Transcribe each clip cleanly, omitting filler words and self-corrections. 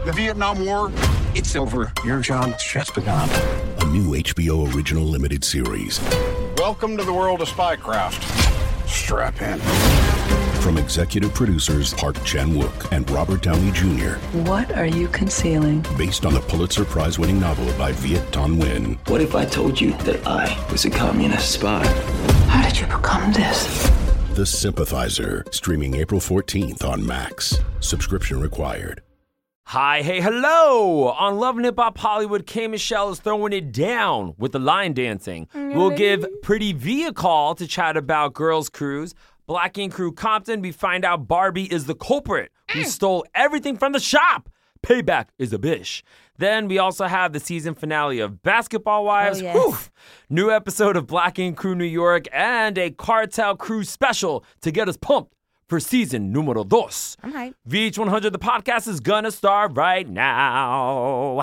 The Vietnam War, it's over. Your job's just begun. A new HBO original limited series. Welcome to the world of spycraft. Strap in. From executive producers Park Chan-wook and Robert Downey Jr. What are you concealing? Based on the Pulitzer Prize-winning novel by Viet Thanh Nguyen. What if I told you that I was a communist spy? How did you become this? The Sympathizer, streaming April 14th on Max. Subscription required. Hi, hey, hello! On Love and Hip Hop Hollywood, K. Michelle is throwing it down with the line dancing. We'll give Pretty V a call to chat about Girls Cruise. Black Ink Crew Compton, we find out Barbie is the culprit who stole everything from the shop. Payback is a bitch. Then we also have the season finale of Basketball Wives. Oh, yes. New episode of Black Ink Crew New York and a Cartel Crew special to get us pumped for season numero dos. I'm hyped. VH100, the podcast, is gonna start right now.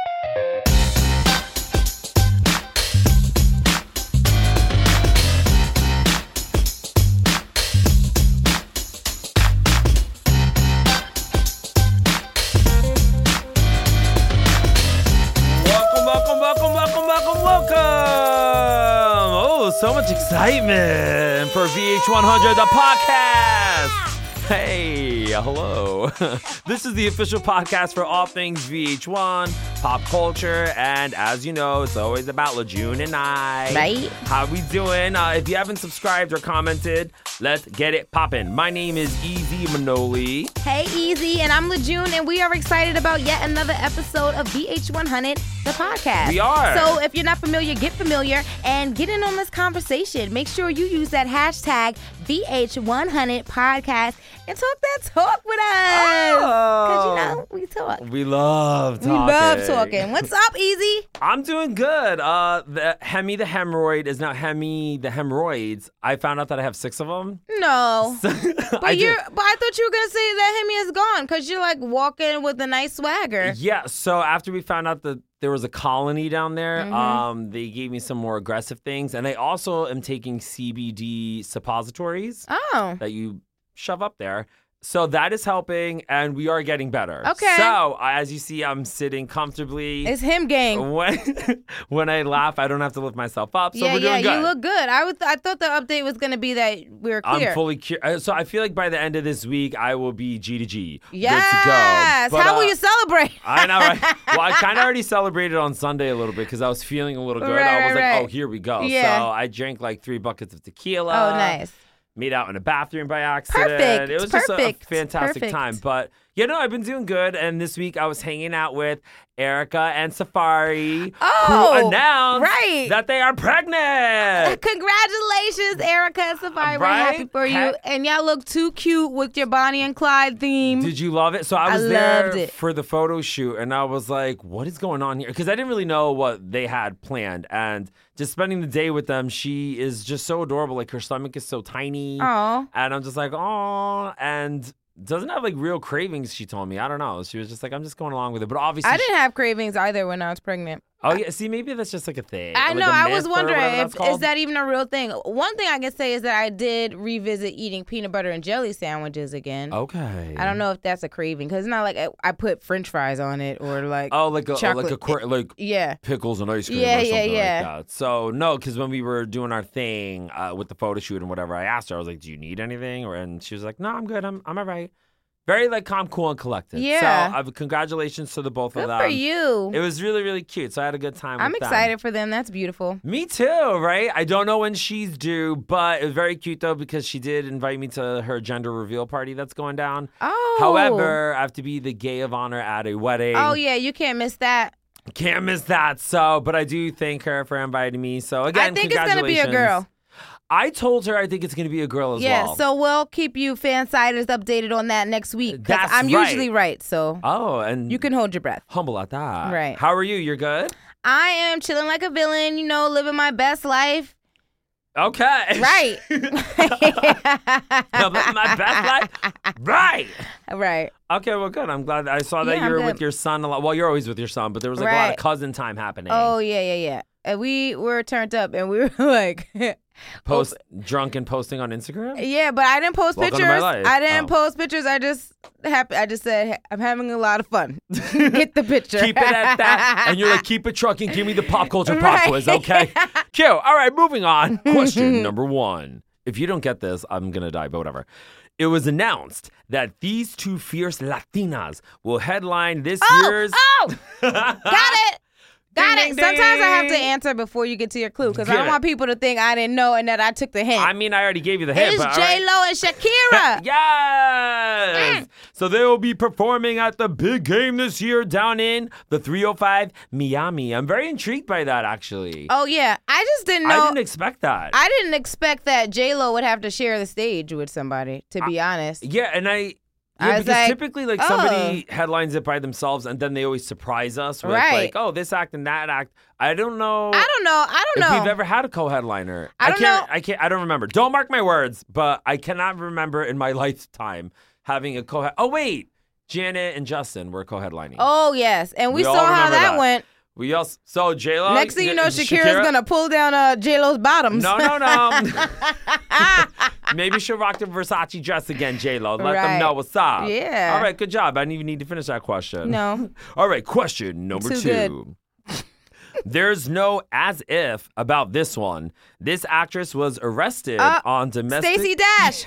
Welcome. Oh, so much excitement for VH100, the podcast. Hey, hello. This is the official podcast for all things VH1, pop culture, and as you know, it's always about LaJune and I. Right? How we doing? If you haven't subscribed or commented, let's get it poppin'. My name is Easy Manoli. Hey, Easy, and I'm LaJune, and we are excited about yet another episode of VH100, the podcast. We are. So if you're not familiar, get familiar and get in on this conversation. Make sure you use that hashtag VH100 podcast and talk that talk with us. Because, you know, we talk. We love talking. We love talking. What's up, Easy? I'm doing good. The Hemi the hemorrhoid is now Hemi the hemorrhoids. I found out that I have 6 of them. No. But I I thought you were going to say that Hemi is gone because you're like walking with a nice swagger. Yeah, so after we found out that there was a colony down there, they gave me some more aggressive things. And I also am taking CBD suppositories that you shove up there. So that is helping, and we are getting better. Okay. So, as you see, I'm sitting comfortably. It's him gang. When I laugh, I don't have to lift myself up. So yeah, we're doing good. You look good. I thought the update was going to be that we're clear. I'm fully clear. So I feel like by the end of this week, I will be G to G. Yes. Good to go. But, how will you celebrate? I know, right? Well, I kind of already celebrated on Sunday a little bit because I was feeling a little good. Right, I was like, right. oh, here we go. Yeah. So I drank like 3 buckets of tequila. Oh, nice. Made out in a bathroom by accident. Perfect. It was just a fantastic Perfect. time. But, I've been doing good. And this week I was hanging out with Erica and Safari, who announced that they are pregnant. Congratulations, Erica and Safari. We're happy for you. And y'all look too cute with your Bonnie and Clyde theme. Did you love it? So I was loved there it. for the photo shoot, and I was like, what is going on here? Because I didn't really know what they had planned. And just spending the day with them, she is just so adorable. Like, her stomach is so tiny. Aw. And I'm just like, oh, and doesn't have like real cravings, she told me. I don't know. She was just like, I'm just going along with it. But obviously I didn't have cravings either when I was pregnant. Oh, yeah. See, maybe that's just like a thing. I like know. a I was myth or wondering, whatever that's is called. that even a real thing? One thing I can say is that I did revisit eating peanut butter and jelly sandwiches again. Okay. I don't know if that's a craving because it's not like I put French fries on it or like chocolate. Yeah, pickles and ice cream or something like that. So no, because when we were doing our thing with the photo shoot and whatever, I asked her, I was like, "Do you need anything?" And she was like, "No, I'm good. I'm all right." Very like calm, cool, and collected. Yeah. So congratulations to the both of them. Good for you. It was really, really cute. So I had a good time. I'm with excited for them. That's beautiful. Me too, right? I don't know when she's due, but it was very cute though because she did invite me to her gender reveal party that's going down. Oh. However, I have to be the gay of honor at a wedding. Oh yeah, you can't miss that. Can't miss that. So, but I do thank her for inviting me. So again, I think congratulations. it's gonna be a girl. I told her I think it's going to be a girl as well. Yeah, so we'll keep you fansiders updated on that next week. That's I'm right. usually right, so and you can hold your breath. Humble at that. Right. How are you? You're good? I am chilling like a villain, living my best life. Okay. Right. Living my best life? Right. Right. Okay, well, good. I'm glad. I saw that you were with your son a lot. Well, you're always with your son, but there was like a lot of cousin time happening. Oh, yeah. And we were turned up, and we were like Drunk and posting on Instagram? Yeah, but I didn't post Welcome to pictures. my life. I didn't Oh. post pictures. I just said I'm having a lot of fun. Get the picture. Keep it at that. And you're like, keep it trucking. Give me the pop culture pop Right. quiz, okay? Cute. All right, moving on. Question number 1. If you don't get this, I'm going to die, but whatever. It was announced that these two fierce Latinas will headline this year's... Got it. Got Ding, it. ding, Sometimes I have to ding. answer before you get to your clue because I Get don't it. want people to think I didn't know and that I took the hint. I mean, I already gave you the hint, It's but all right. J-Lo and Shakira. Yes! So they will be performing at the big game this year down in the 305 Miami. I'm very intrigued by that, actually. Oh, yeah. I just didn't know. I didn't expect that. I didn't expect that J-Lo would have to share the stage with somebody, to be honest. Yeah, and I was because like, typically, like, somebody headlines it by themselves, and then they always surprise us with, Right. like, oh, this act and that act. I don't know. I don't If know. we've ever had a co-headliner. I don't know. I don't remember. Don't mark my words, but I cannot remember in my lifetime having a co-head. Oh, wait. Janet and Justin were co-headlining. Oh, yes. And we We all saw how remember that that. went. We also so J-Lo. Next thing you know, Shakira's going to pull down J-Lo's bottoms. No. Maybe she'll rock the Versace dress again, J-Lo. Let them Right. know what's up. Yeah. All right, good job. I didn't even need to finish that question. No. All right, question number Too 2. There's no as if about this one. This actress was arrested on domestic. Stacey Dash.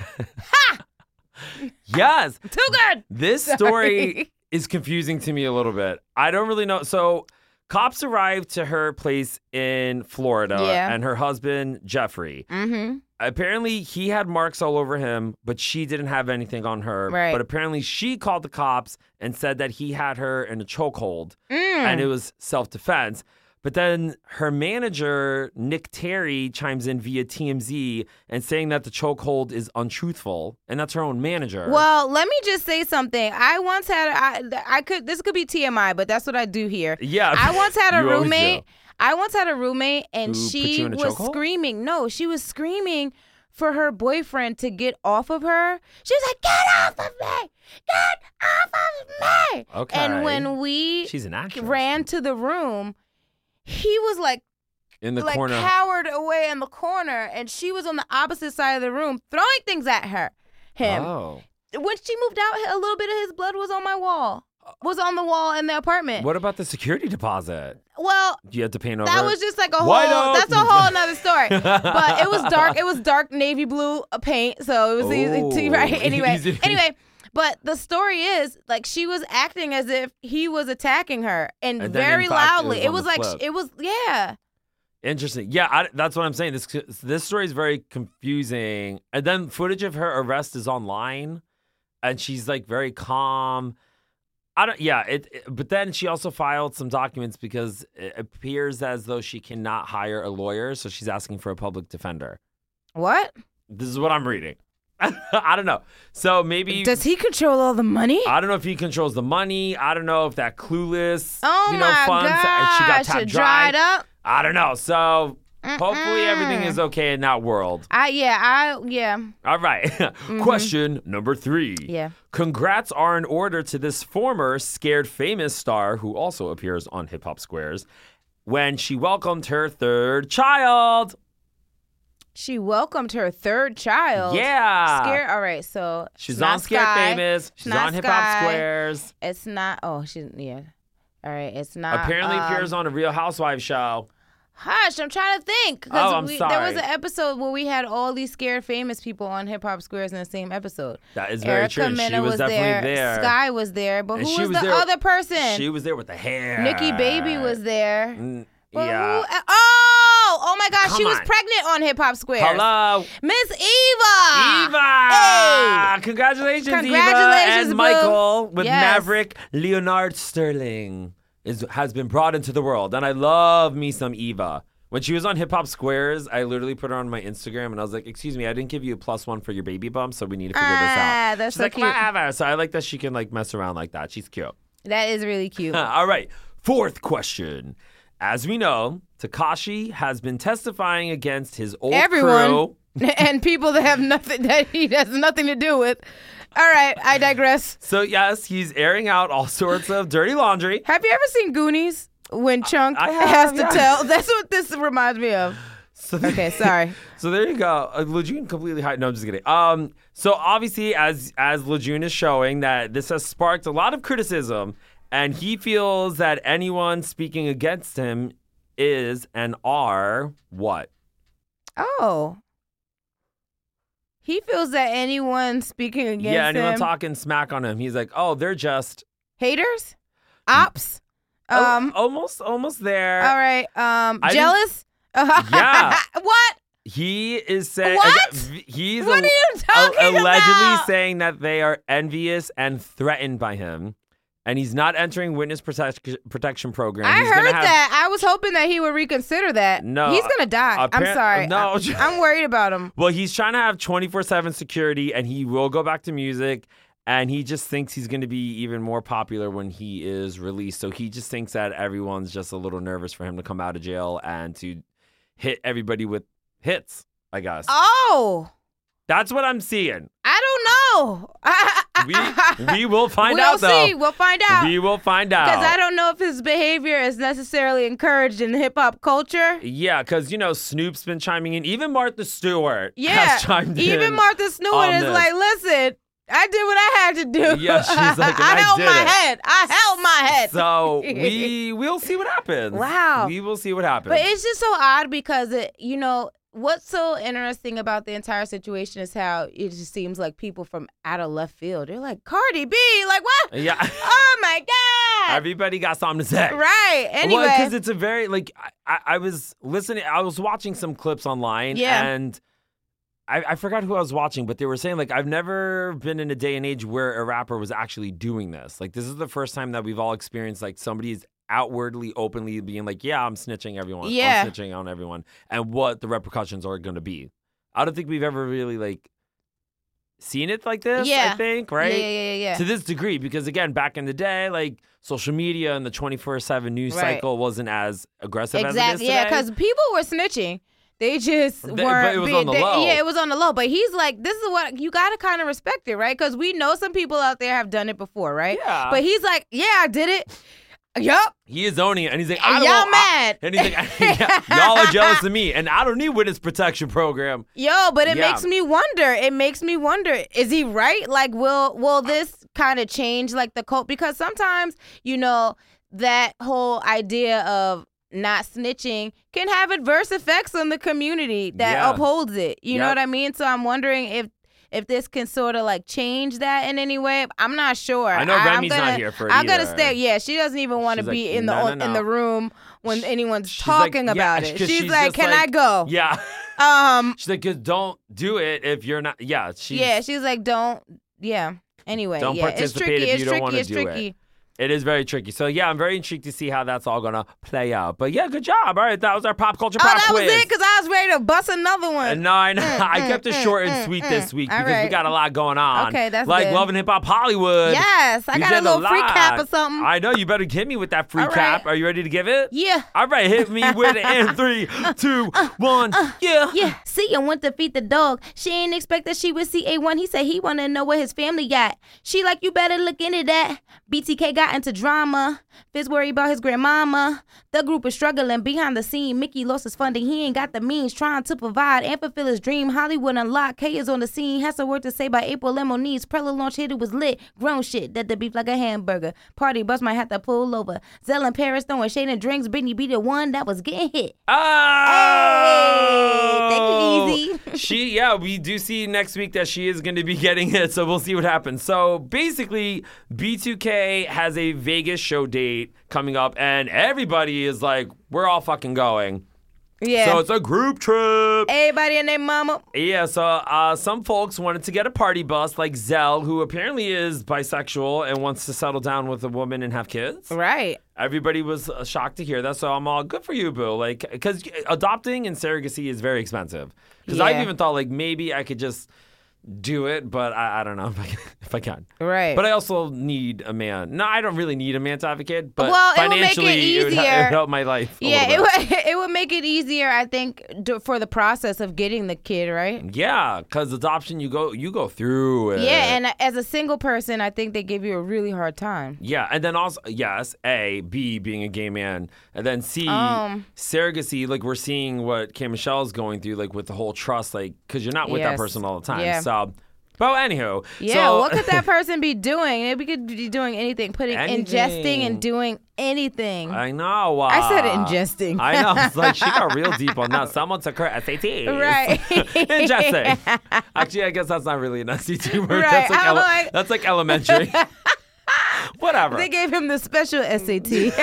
Yes. Too good. This story is confusing to me a little bit. I don't really know. So, cops arrived to her place in Florida Yeah. and her husband, Jeffrey. Mm-hmm. Apparently, he had marks all over him, but she didn't have anything on her. Right. But apparently, she called the cops and said that he had her in a chokehold Mm. and it was self-defense. But then her manager, Nick Terry, chimes in via TMZ and saying that the chokehold is untruthful, and that's her own manager. Well, let me just say something. I once had this could be TMI, but that's what I do here. Yeah. I once had a You always roommate. do. I once had a roommate, and Who put she you in a was chokehold? screaming. No, she was screaming for her boyfriend to get off of her. She was like, "Get off of me! Get off of me!" Okay. And when we She's an actress. ran to the room, he was like in the corner. cowered away in the corner, and she was on the opposite side of the room throwing things at him. Oh. When she moved out, a little bit of his blood was on my wall. Was on the wall in the apartment. What about the security deposit? Well, You had to paint over that it? was just like a White whole. out. That's a whole nother story. But it was dark. It was dark navy blue paint, so it was easy to right. Oh, easy. Anyway. But the story is, like, she was acting as if he was attacking her, and then, very in fact, loudly. it was on the flip. It was, yeah. Interesting. Yeah, that's what I'm saying. This story is very confusing. And then footage of her arrest is online, and she's like very calm. But then she also filed some documents because it appears as though she cannot hire a lawyer, so she's asking for a public defender. What? This is what I'm reading. I don't know. So maybe Does he control all the money? I don't know if he controls the money. I don't know if that Clueless, Oh my funds and she got gosh, tapped it dry. dried up. I don't know. So hopefully everything is okay in that world. Yeah. All right. Question number 3. Yeah. Congrats are in order to this former Scared Famous star who also appears on Hip Hop Squares when she welcomed her 3rd child. She welcomed her 3rd child. Yeah. Scared. All right, so She's it's not on Scared Sky. Famous. It's She's not on Hip Hop Sky. Squares. It's not. Oh, she's yeah. All right, it's not. Apparently appears on a Real Housewives show. Hush, I'm trying to think. 'Cause Oh, I'm There sorry. was an episode where we had all these Scared Famous people on Hip Hop Squares in the same episode. That is very Erica true. Mena She was definitely there. Sky was there, but And who she was was the there- other person? She was there with the hair. Nikki Baby was there. But Yeah. oh my gosh, she Come was on. pregnant on Hip Hop Squares. Hello. Miss Eva. Eva! Hey. Congratulations, Eva. Congratulations, And boo. Michael with Yes. Maverick Leonard Sterling has been brought into the world. And I love me some Eva. When she was on Hip Hop Squares, I literally put her on my Instagram and I was like, excuse me, I didn't give you a +1 for your baby bump, so we need to figure this out. That's She's so like, cute. whatever. So I like that she can like mess around like that. She's cute. That is really cute. All right. 4th question. As we know, Tekashi has been testifying against his old Everyone. crew. And people that have nothing that he has nothing to do with. All right, I digress. So, yes, he's airing out all sorts of dirty laundry. Have you ever seen Goonies when Chunk I have, has to yeah. tell? That's what this reminds me of. Okay, sorry. So there you go. Lejeune completely hide. No, I'm just kidding. So obviously, as Lejeune is showing, that this has sparked a lot of criticism, and he feels that anyone speaking against him is and are what? Oh. He feels that anyone speaking against him. Yeah, anyone talking smack on him. He's like, oh, they're just haters? Ops? almost there. All right. Jealous? Yeah. What? He is saying What? He's What are you talking allegedly about? saying that they are envious and threatened by him, and he's not entering witness protection program. I He's heard gonna have, that. I was hoping that he would reconsider that. No, he's gonna die. I'm sorry. No, I'm worried about him. Well, he's trying to have 24/7 security, and he will go back to music. And he just thinks he's going to be even more popular when he is released. So he just thinks that everyone's just a little nervous for him to come out of jail and to hit everybody with hits, I guess. Oh. That's what I'm seeing. I don't know. We will find out, though. We'll see. We'll find out. We will find out. Because I don't know if his behavior is necessarily encouraged in hip-hop culture. Yeah, because, Snoop's been chiming in. Even Martha Stewart has chimed in. Even Martha Stewart is like, listen, I did what I had to do. Yeah, she's like, and I held did my it. head. I held my head. So we'll see what happens. Wow. We will see what happens. But it's just so odd because, what's so interesting about the entire situation is how it just seems like people from out of left field, they're like, Cardi B, like what? Yeah. Oh, my God. Everybody got something to say. Right. Anyway. Well, because it's a very, I was listening, I was watching some clips online. Yeah. And I forgot who I was watching, but they were saying, I've never been in a day and age where a rapper was actually doing this. This is the first time that we've all experienced, somebody's outwardly, openly being like, yeah, I'm snitching everyone. Yeah. I'm snitching on everyone. And what the repercussions are going to be. I don't think we've ever really, seen it like this, I think, right? Yeah. To this degree, because, again, back in the day, social media and the 24/7 news cycle wasn't as aggressive as it is today. Yeah, because people were snitching. They just weren't. But it was on the low. Yeah, it was on the low. But he's like, this is what you got to kind of respect it, right? Because we know some people out there have done it before, right? Yeah. But he's like, yeah, I did it. Yup. He is owning it, and he's like, Y'all mad. And he's like, y'all are jealous of me, and I don't need witness protection program. Yo, but it makes me wonder. It makes me wonder, is he right? Will this kind of change the cult? Because sometimes, that whole idea of not snitching can have adverse effects on the community that upholds it. You know what I mean? So I'm wondering if this can sort of change that in any way. I'm not sure. I know Remy's not here for it I'm either. gonna stay. Yeah, she doesn't even want to be in the room when anyone's She's talking like, about it. She's like, just "Can I go?" Yeah. She's like, don't do it if you're not. Yeah. She's like, don't. Yeah. Anyway, don't participate if you don't want to do it. It is very tricky. So, I'm very intrigued to see how that's all going to play out. But, good job. All right, that was our pop culture pop quiz. Oh, that was it? Because I was ready to bust another one. No, I know. I kept it short and sweet this week because we got a lot going on. Okay, that's good. Love and Hip Hop Hollywood. Yes, I got a little free cap or something. I know. You better hit me with that free cap. Are you ready to give it? Yeah. All right, hit me with it in 3, 2, 1. Yeah. Yeah. Sia went to feed the dog. She ain't expect that she would see A1. He said he wanted to know what his family got. She like, you better look into that. BTK got into drama. Fizz worried about his grandmama. The group is struggling behind the scene. Mickey lost his funding. He ain't got the means. Trying to provide and fulfill his dream. Hollywood unlocked. K is on the scene. Has some work to say by April Lemonies. Prella launch hit. It was lit. Grown shit. That the beef like a hamburger. Party bus might have to pull over. Zell in Paris throwing shade and drinks. Britney be the one that was getting hit. Oh! Hey, take it easy. We do see next week that she is going to be getting hit, so we'll see what happens. So basically, B2K has a Vegas show date coming up, and everybody is like, we're all fucking going. Yeah. So it's a group trip. Everybody and their mama. Yeah, so some folks wanted to get a party bus like Zell, who apparently is bisexual and wants to settle down with a woman and have kids. Right. Everybody was shocked to hear that, so I'm all good for you, boo. Because adopting and surrogacy is very expensive. Because I've even thought, maybe I could just do it, but I don't know if I can. Right. But I also need a man. No, I don't really need a man to have a kid, but Well, it would make it financially, it would easier. help my life. Yeah, a little bit. it would make it easier, I think, for the process of getting the kid, right? Yeah, because adoption, you go through it. Yeah, and as a single person, I think they give you a really hard time. Yeah, and then also, yes, A, B, being a gay man, and then C, surrogacy, like we're seeing what K. Michelle's going through, like with the whole trust, like, because you're not with that Yes. person all the time. Yeah. So, but anywho. Yeah, so, what could that person be doing? They could be doing anything, ingesting and doing anything. I know. I said ingesting. I know. It's like she got real deep on that. Someone took her SAT. Right. Ingesting. Actually, I guess that's not really an SAT word. Right. That's like elementary. Whatever. They gave him the special SAT.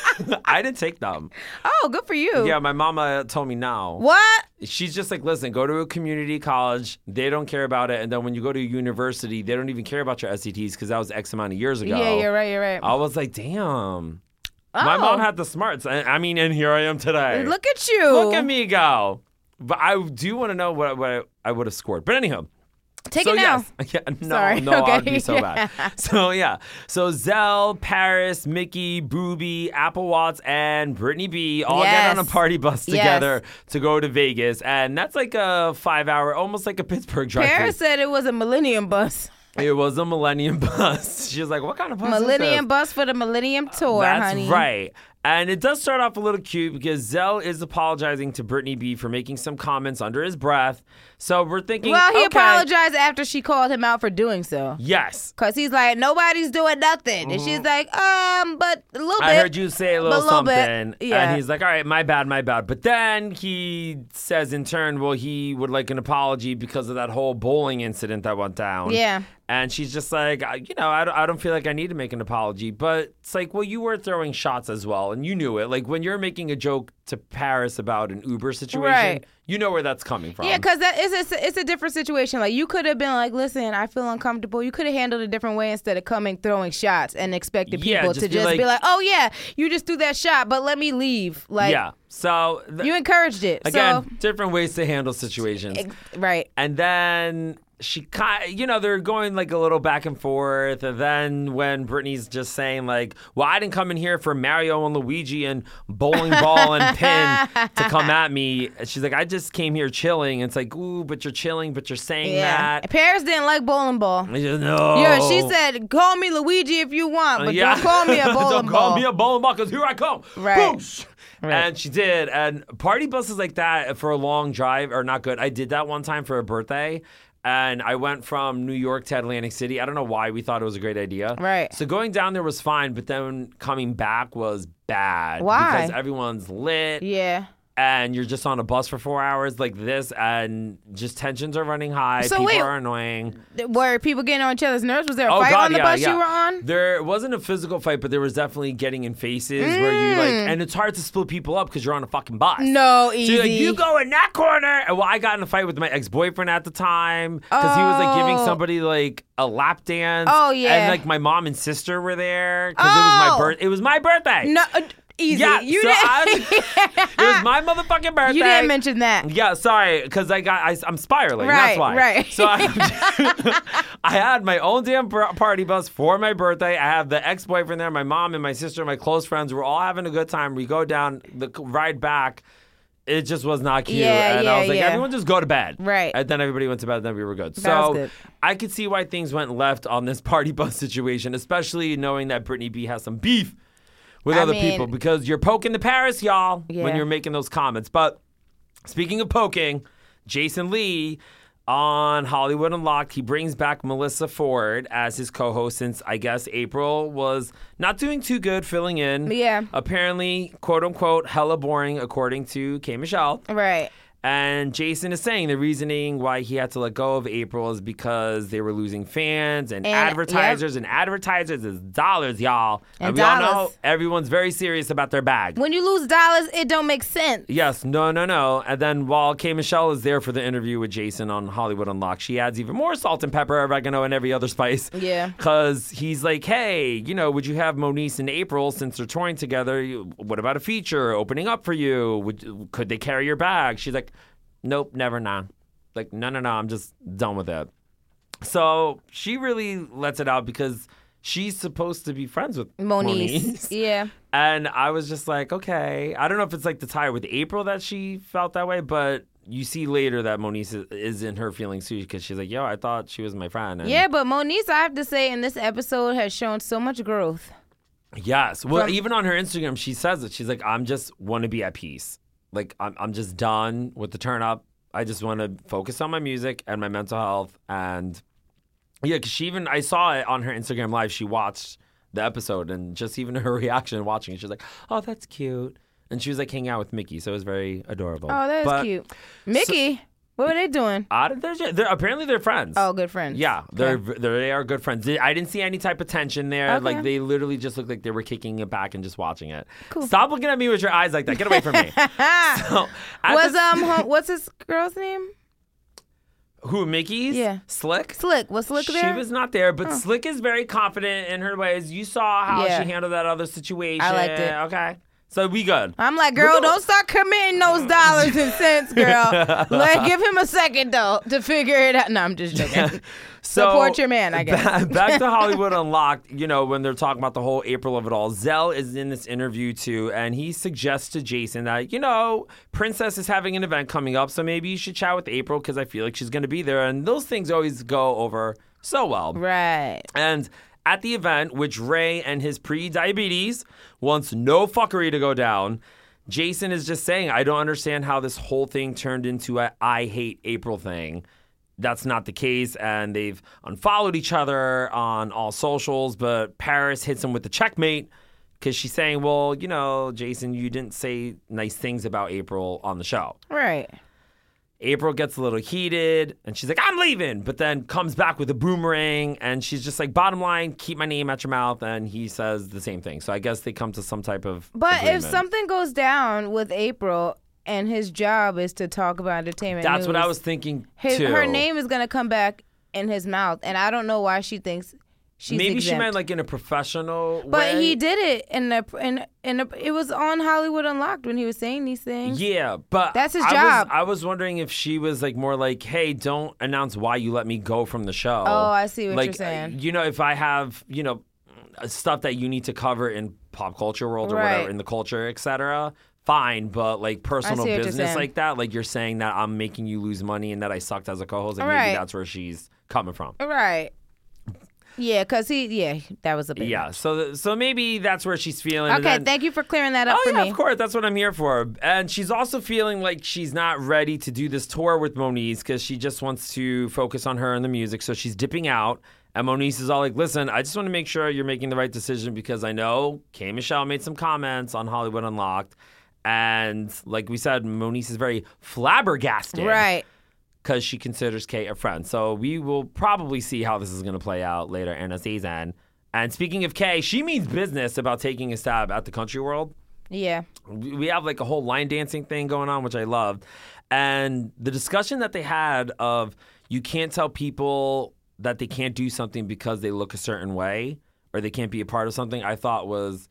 I didn't take them. Oh, good for you. Yeah, my mama told me no. What? She's just like, listen, go to a community college. They don't care about it. And then when you go to a university, they don't even care about your SATs because that was X amount of years ago. Yeah, you're right. I was like, damn. My mom had the smarts. I mean, and here I am today. Look at you. Look at me go. But I do want to know what I would have scored. But anyhow. Take it now. Yes. Yeah, no, Sorry. no, Okay. I'd be so bad. So yeah. So Zell, Paris, Mickey, Booby, Apple Watts, and Brittany B all get on a party bus together to go to Vegas. And that's like a 5-hour, almost like a Pittsburgh drive. Paris said it was a Millennium bus. It was a Millennium bus. She was like, what kind of bus Millennium is this? bus for the Millennium Tour, That's honey. right. And it does start off a little cute because Zell is apologizing to Brittany B for making some comments under his breath. So we're thinking, Well, he okay. apologized after she called him out for doing so. Yes. Because he's like, nobody's doing nothing. And she's like, but a little bit. I heard you say a little something. Bit. Yeah. And he's like, all right, my bad. But then he says in turn, well, he would like an apology because of that whole bowling incident that went down. Yeah. And she's just like, I don't feel like I need to make an apology. But it's like, well, you were throwing shots as well. And you knew it. Like when you're making a joke to Paris about an Uber situation, Right. you know where that's coming from. Yeah, because it's a different situation. Like you could have been like, listen, I feel uncomfortable. You could have handled it a different way instead of throwing shots and expecting people to just be like, oh yeah, you just threw that shot, but let me leave. Like, yeah. So you encouraged it. Again, so, different ways to handle situations. Right. And then she they're going like a little back and forth. And then when Brittany's just saying like, well, I didn't come in here for Mario and Luigi and bowling ball and pin to come at me. She's like, I just came here chilling. And it's like, ooh, but you're chilling, but you're saying that. Paris didn't like bowling ball. No. Yeah, she said, call me Luigi if you want, but don't call me a bowling ball. Don't call me a bowling ball because here I come. Right. Boosh. Right. And she did. And party buses like that for a long drive are not good. I did that one time for a birthday. And I went from New York to Atlantic City. I don't know why we thought it was a great idea. Right. So going down there was fine, but then coming back was bad. Why? Because everyone's lit. Yeah. And you're just on a bus for 4 hours like this, and just tensions are running high. So people wait, are annoying. Were people getting on each other's nerves? Was there a fight on the bus you were on? There wasn't a physical fight, but there was definitely getting in faces where you like, and it's hard to split people up because you're on a fucking bus. No, So easy. you're like, you go in that corner. And well, I got in a fight with my ex-boyfriend at the time because he was like giving somebody like a lap dance. Oh, yeah. And like my mom and sister were there because it was my birthday. No, easy. Yeah, You so didn't. it was my motherfucking birthday. You didn't mention that. Yeah, sorry, because I'm spiraling. Right, that's why. right. So I had my own damn party bus for my birthday. I have the ex-boyfriend there, my mom and my sister, my close friends. We're all having a good time. We go down the ride back. It just was not cute. And I was like, everyone just go to bed. Right. And then everybody went to bed, and then we were good. That So was good. I could see why things went left on this party bus situation, especially knowing that Brittany B has some beef with other people, because you're poking the Paris, y'all, when you're making those comments. But speaking of poking, Jason Lee on Hollywood Unlocked, he brings back Melissa Ford as his co-host since, I guess, April was not doing too good filling in. Yeah. Apparently, quote-unquote, hella boring, according to K. Michelle. Right. And Jason is saying the reasoning why he had to let go of April is because they were losing fans and advertisers. And advertisers is dollars, y'all. And we all know everyone's very serious about their bag. When you lose dollars, it don't make sense. Yes, no. And then while K. Michelle is there for the interview with Jason on Hollywood Unlocked, she adds even more salt and pepper, oregano, and every other spice. Yeah. Because he's like, hey, would you have Moniece and April since they're touring together? What about a feature opening up for you? Could they carry your bag? She's like, nope, never, nah. Like, no, I'm just done with that. So she really lets it out because she's supposed to be friends with Moniece. Yeah. And I was just like, okay. I don't know if it's like the tie with April that she felt that way, but you see later that Moniece is in her feelings too because she's like, yo, I thought she was my friend. And yeah, but Moniece, I have to say, in this episode has shown so much growth. yes. Well, even on her Instagram, she says it. She's like, I'm just want to be at peace. Like, I'm just done with the turn up. I just want to focus on my music and my mental health. And yeah, because I saw it on her Instagram Live. She watched the episode and just even her reaction watching it, she was like, oh, that's cute. And she was like hanging out with Mickey, so it was very adorable. Oh, that is cute. Mickey, what were they doing? Apparently they're friends. Oh, good friends. Yeah, Okay. they are good friends. I didn't see any type of tension there. Okay. Like they literally just looked like they were kicking it back and just watching it. Cool. Stop looking at me with your eyes like that. Get away from me. So, What's this girl's name? who, Mickey's? Yeah. Slick? Slick. Was Slick there? She was not there, but Slick is very confident in her ways. You saw how Yeah. she handled that other situation. I liked it. Okay. So we good. I'm like, girl, don't start committing those dollars and cents, girl. Give him a second, though, to figure it out. No, I'm just joking. So, Support your man, I guess. Back to Hollywood Unlocked, when they're talking about the whole April of it all, Zell is in this interview too, and he suggests to Jason that, Princess is having an event coming up, so maybe you should chat with April because I feel like she's going to be there. And those things always go over so well. Right. And at the event, which Ray and his pre-diabetes wants no fuckery to go down, Jason is just saying, I don't understand how this whole thing turned into a I hate April thing. That's not the case, and they've unfollowed each other on all socials, but Paris hits him with the checkmate because she's saying, well, Jason, you didn't say nice things about April on the show. Right. April gets a little heated, and she's like, I'm leaving, but then comes back with a boomerang, and she's just like, bottom line, keep my name out your mouth, and he says the same thing. So I guess they come to some type of agreement. If something goes down with April and his job is to talk about entertainment That's news, what I was thinking, too. Her name is going to come back in his mouth, and I don't know why she thinks she's Maybe exempt. she meant like in a professional way. But he did it it was on Hollywood Unlocked when he was saying these things. Yeah, but that's his job. I was wondering if she was like more like, hey, don't announce why you let me go from the show. Oh, I see what you're saying. If I have, stuff that you need to cover in pop culture world or whatever, in the culture, etc., fine, but like personal business like that, like you're saying that I'm making you lose money and that I sucked as a co-host, like maybe that's where she's coming from. Right. Yeah, because that was a big Yeah, so maybe that's where she's feeling. Okay, thank you for clearing that up for me. Of course, that's what I'm here for. And she's also feeling like she's not ready to do this tour with Moniece because she just wants to focus on her and the music, so she's dipping out. And Moniece is all like, listen, I just want to make sure you're making the right decision because I know K. Michelle made some comments on Hollywood Unlocked. And like we said, Moniece is very flabbergasted. Right. Because she considers Kate a friend. So we will probably see how this is going to play out later in the season. And speaking of Kay, she means business about taking a stab at the country world. Yeah. We have like a whole line dancing thing going on, which I loved. And the discussion that they had of you can't tell people that they can't do something because they look a certain way or they can't be a part of something, I thought was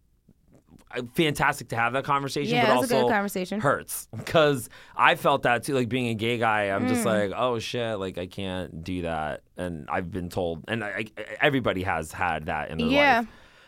fantastic to have that conversation, yeah, but that's also a good conversation. Hurts because I felt that too. Like being a gay guy, I'm just like, oh shit, like I can't do that, and I've been told, and everybody has had that in their life.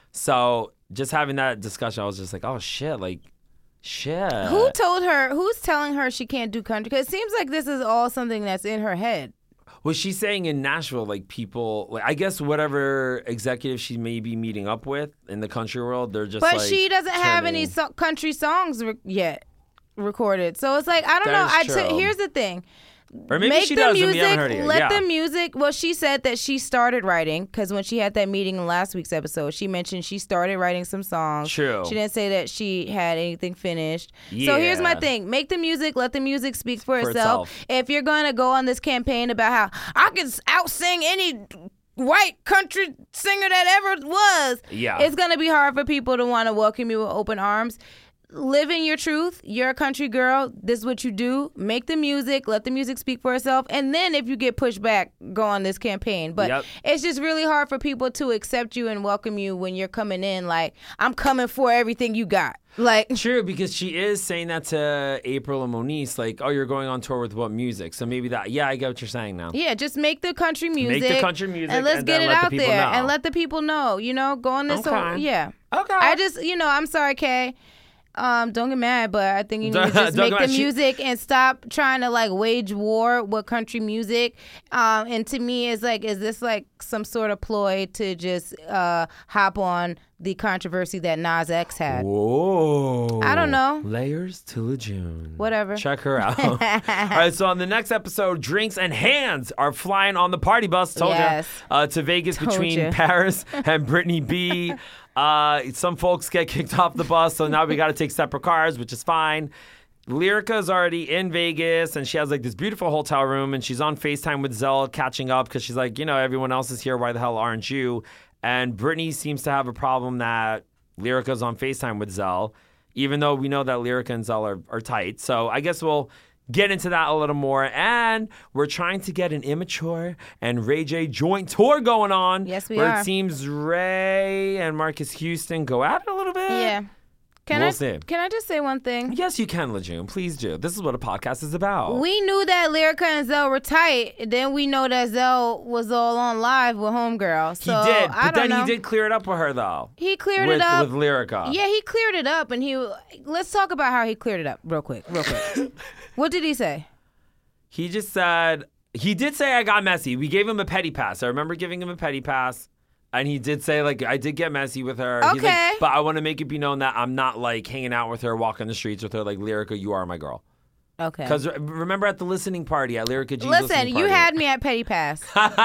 So just having that discussion, I was just like, oh shit, like shit. Who told her? Who's telling her she can't do country? Because it seems like this is all something that's in her head. Was she saying in Nashville, like people, like I guess whatever executive she may be meeting up with in the country world, they're just But like she doesn't have any country songs yet recorded. So it's like, I don't know. Here's the thing. Or maybe Make she the does music, and we haven't heard it yet. let the music. Well, she said that she started writing because when she had that meeting in last week's episode, she mentioned she started writing some songs. True. She didn't say that she had anything finished. Yeah. So here's my thing: make the music, let the music speak for itself. If you're gonna go on this campaign about how I can out-sing any white country singer that ever was, yeah, it's gonna be hard for people to want to welcome you with open arms. live in your truth. You're a country girl. This is what you do. Make the music. Let the music speak for itself. And then if you get pushed back, go on this campaign. But it's just really hard for people to accept you and welcome you when you're coming in like, I'm coming for everything you got. Like True, because she is saying that to April and Moniece, like, oh, you're going on tour with what music? So maybe that, I get what you're saying now. Yeah, just make the country music. Make the country music and let's get it out there know. and let the people know, go on this whole, Okay. I just, I'm sorry, Kay. Don't get mad, but I think you need to just make the music and stop trying to like wage war with country music. And to me, it's like, is this like some sort of ploy to just hop on the controversy that Nas X had? Whoa. I don't know. Layers to Lejeune. Whatever. Check her out. All right, so on the next episode, drinks and hands are flying on the party bus. Told ya. To Vegas between Paris and Brittany B. Some folks get kicked off the bus, so now we got to take separate cars, which is fine. Lyrica's already in Vegas, and she has like this beautiful hotel room, and she's on FaceTime with Zell catching up because she's like, everyone else is here. Why the hell aren't you? And Brittany seems to have a problem that Lyrica's on FaceTime with Zell, even though we know that Lyrica and Zell are tight. So I guess we'll get into that a little more. And we're trying to get an Immature and Ray J joint tour going on. Yes, we where are. It seems Ray and Marcus Houston go at it a little bit. Yeah. Can We'll see. Can I just say one thing? Yes, you can, Lejeune. Please do. This is what a podcast is about. We knew that Lyrica and Zell were tight. Then we know that Zell was all on live with Homegirl. So he did, but then he he did clear it up with her, though. He cleared it up. With Lyrica. Yeah, he cleared it up. And let's talk about how he cleared it up real quick. What did he say? He just said, he did say I got messy. We gave him a petty pass. I remember giving him a petty pass. And he did say, like, I did get messy with her. Okay. He's like, but I want to make it be known that I'm not, like, hanging out with her, walking the streets with her. Like, Lyrica, you are my girl. Okay. Because remember at the listening party, at Lyrica G's Listen, listening you party. had me at petty pass.